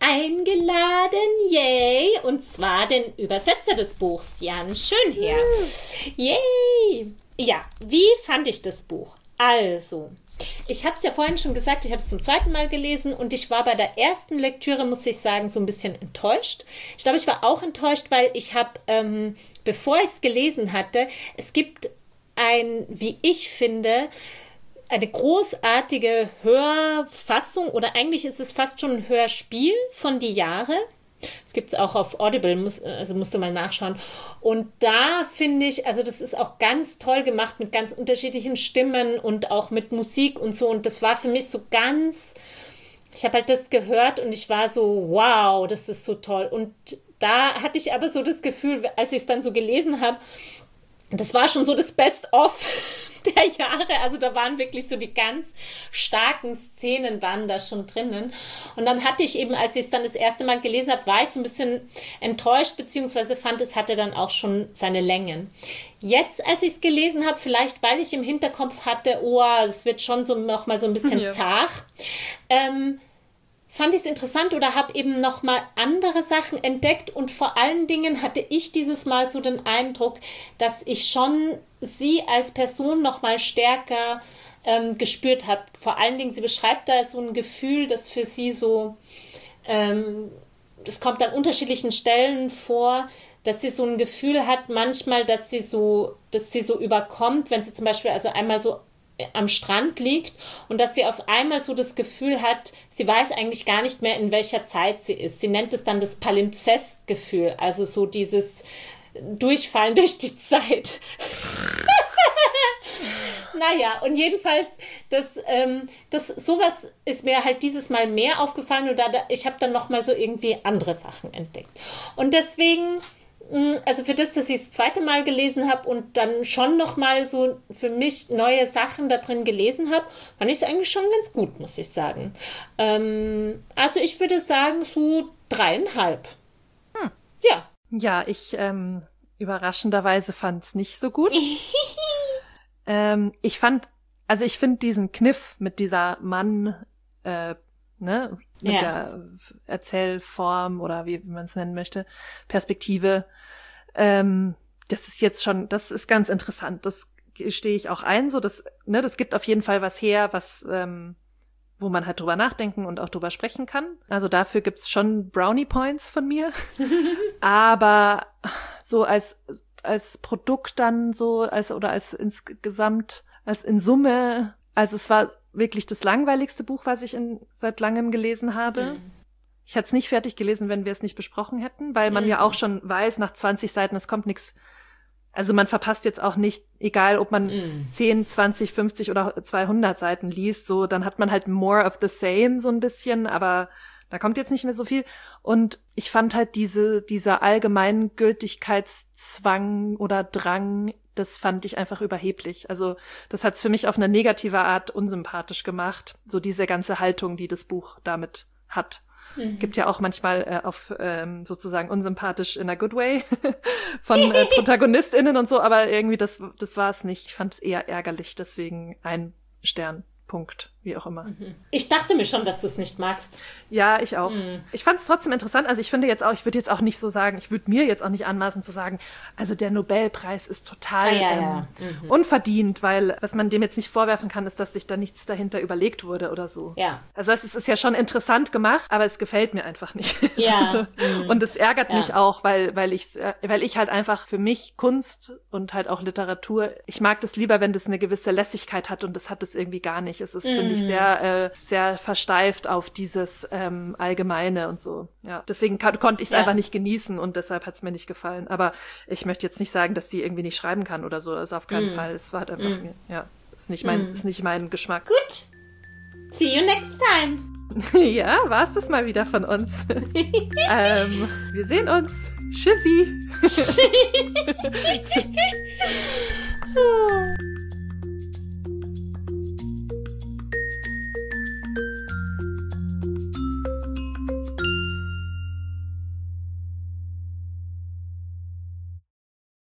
[SPEAKER 1] eingeladen, yay, und zwar den Übersetzer des Buchs, Jan Schönherr. Yay! Ja, wie fand ich das Buch? Also, ich habe es ja vorhin schon gesagt, ich habe es zum zweiten Mal gelesen und ich war bei der ersten Lektüre, muss ich sagen, so ein bisschen enttäuscht. Ich glaube, ich war auch enttäuscht, weil ich habe, bevor ich es gelesen hatte, es gibt wie ich finde, eine großartige Hörfassung oder eigentlich ist es fast schon ein Hörspiel von Die Jahre. Es gibt es auch auf Audible, musst du mal nachschauen. Und da finde ich, also das ist auch ganz toll gemacht mit ganz unterschiedlichen Stimmen und auch mit Musik und so. Und das war für mich so ganz, ich habe halt das gehört und ich war so, wow, das ist so toll. Und da hatte ich aber so das Gefühl, als ich es dann so gelesen habe, das war schon so das Best-of der Jahre, also da waren wirklich so die ganz starken Szenen waren da schon drinnen und dann hatte ich eben, als ich es dann das erste Mal gelesen habe, war ich so ein bisschen enttäuscht, beziehungsweise fand, es hatte dann auch schon seine Längen. Jetzt, als ich es gelesen habe, vielleicht weil ich im Hinterkopf hatte, es wird schon so nochmal so ein bisschen zart, fand ich es interessant oder habe eben nochmal andere Sachen entdeckt und vor allen Dingen hatte ich dieses Mal so den Eindruck, dass ich schon sie als Person nochmal stärker gespürt habe. Vor allen Dingen, sie beschreibt da so ein Gefühl, das für sie so, das kommt an unterschiedlichen Stellen vor, dass sie so ein Gefühl hat manchmal, dass sie so überkommt, wenn sie zum Beispiel also einmal so am Strand liegt und dass sie auf einmal so das Gefühl hat, sie weiß eigentlich gar nicht mehr, in welcher Zeit sie ist. Sie nennt es dann das Palimpsest-Gefühl, also so dieses Durchfallen durch die Zeit. Naja, und jedenfalls, sowas ist mir halt dieses Mal mehr aufgefallen und ich habe dann nochmal so irgendwie andere Sachen entdeckt. Und deswegen, also für das ich das zweite Mal gelesen habe und dann schon nochmal so für mich neue Sachen da drin gelesen habe, fand ich es eigentlich schon ganz gut, muss ich sagen. Also ich würde sagen so 3,5. Ja.
[SPEAKER 2] Ja, ich überraschenderweise fand es nicht so gut. Ich finde diesen Kniff mit dieser mit der Erzählform oder wie man es nennen möchte, Perspektive, das ist ganz interessant. Das stehe ich auch ein, so das gibt auf jeden Fall was her, was wo man halt drüber nachdenken und auch drüber sprechen kann. Also dafür gibt's schon Brownie Points von mir. Aber so als Produkt dann so, als insgesamt, als in Summe, also es war wirklich das langweiligste Buch, was ich seit langem gelesen habe. Ich hätte es nicht fertig gelesen, wenn wir es nicht besprochen hätten, weil man ja auch schon weiß, nach 20 Seiten, es kommt nichts. Also man verpasst jetzt auch nicht, egal ob man 10, 20, 50 oder 200 Seiten liest, so, dann hat man halt more of the same so ein bisschen, aber da kommt jetzt nicht mehr so viel. Und ich fand halt dieser Allgemeingültigkeitszwang oder Drang, das fand ich einfach überheblich. Also das hat's für mich auf eine negative Art unsympathisch gemacht, so diese ganze Haltung, die das Buch damit hat. Gibt ja auch manchmal sozusagen unsympathisch in a good way von ProtagonistInnen und so, aber irgendwie das war es nicht. Ich fand es eher ärgerlich, deswegen 1 Stern. Punkt, wie auch immer.
[SPEAKER 1] Ich dachte mir schon, dass du es nicht magst.
[SPEAKER 2] Ja, ich auch. Ich fand es trotzdem interessant. Also ich würde jetzt auch nicht so sagen, ich würde mir jetzt auch nicht anmaßen zu sagen, also der Nobelpreis ist total unverdient, weil was man dem jetzt nicht vorwerfen kann, ist, dass sich da nichts dahinter überlegt wurde oder so.
[SPEAKER 1] Ja.
[SPEAKER 2] Also es ist ja schon interessant gemacht, aber es gefällt mir einfach nicht.
[SPEAKER 1] Ja.
[SPEAKER 2] So. Und es ärgert mich auch, weil ich halt einfach für mich Kunst und halt auch Literatur, ich mag das lieber, wenn das eine gewisse Lässigkeit hat und das hat es irgendwie gar nicht. Es ist, finde ich, sehr, sehr versteift auf dieses Allgemeine und so. Ja, deswegen konnte ich es einfach nicht genießen und deshalb hat es mir nicht gefallen. Aber ich möchte jetzt nicht sagen, dass sie irgendwie nicht schreiben kann oder so. Also auf keinen Fall. Es war halt einfach, ist nicht mein Geschmack.
[SPEAKER 1] Gut. See you next time.
[SPEAKER 2] Ja, war's das mal wieder von uns. Wir sehen uns. Tschüssi.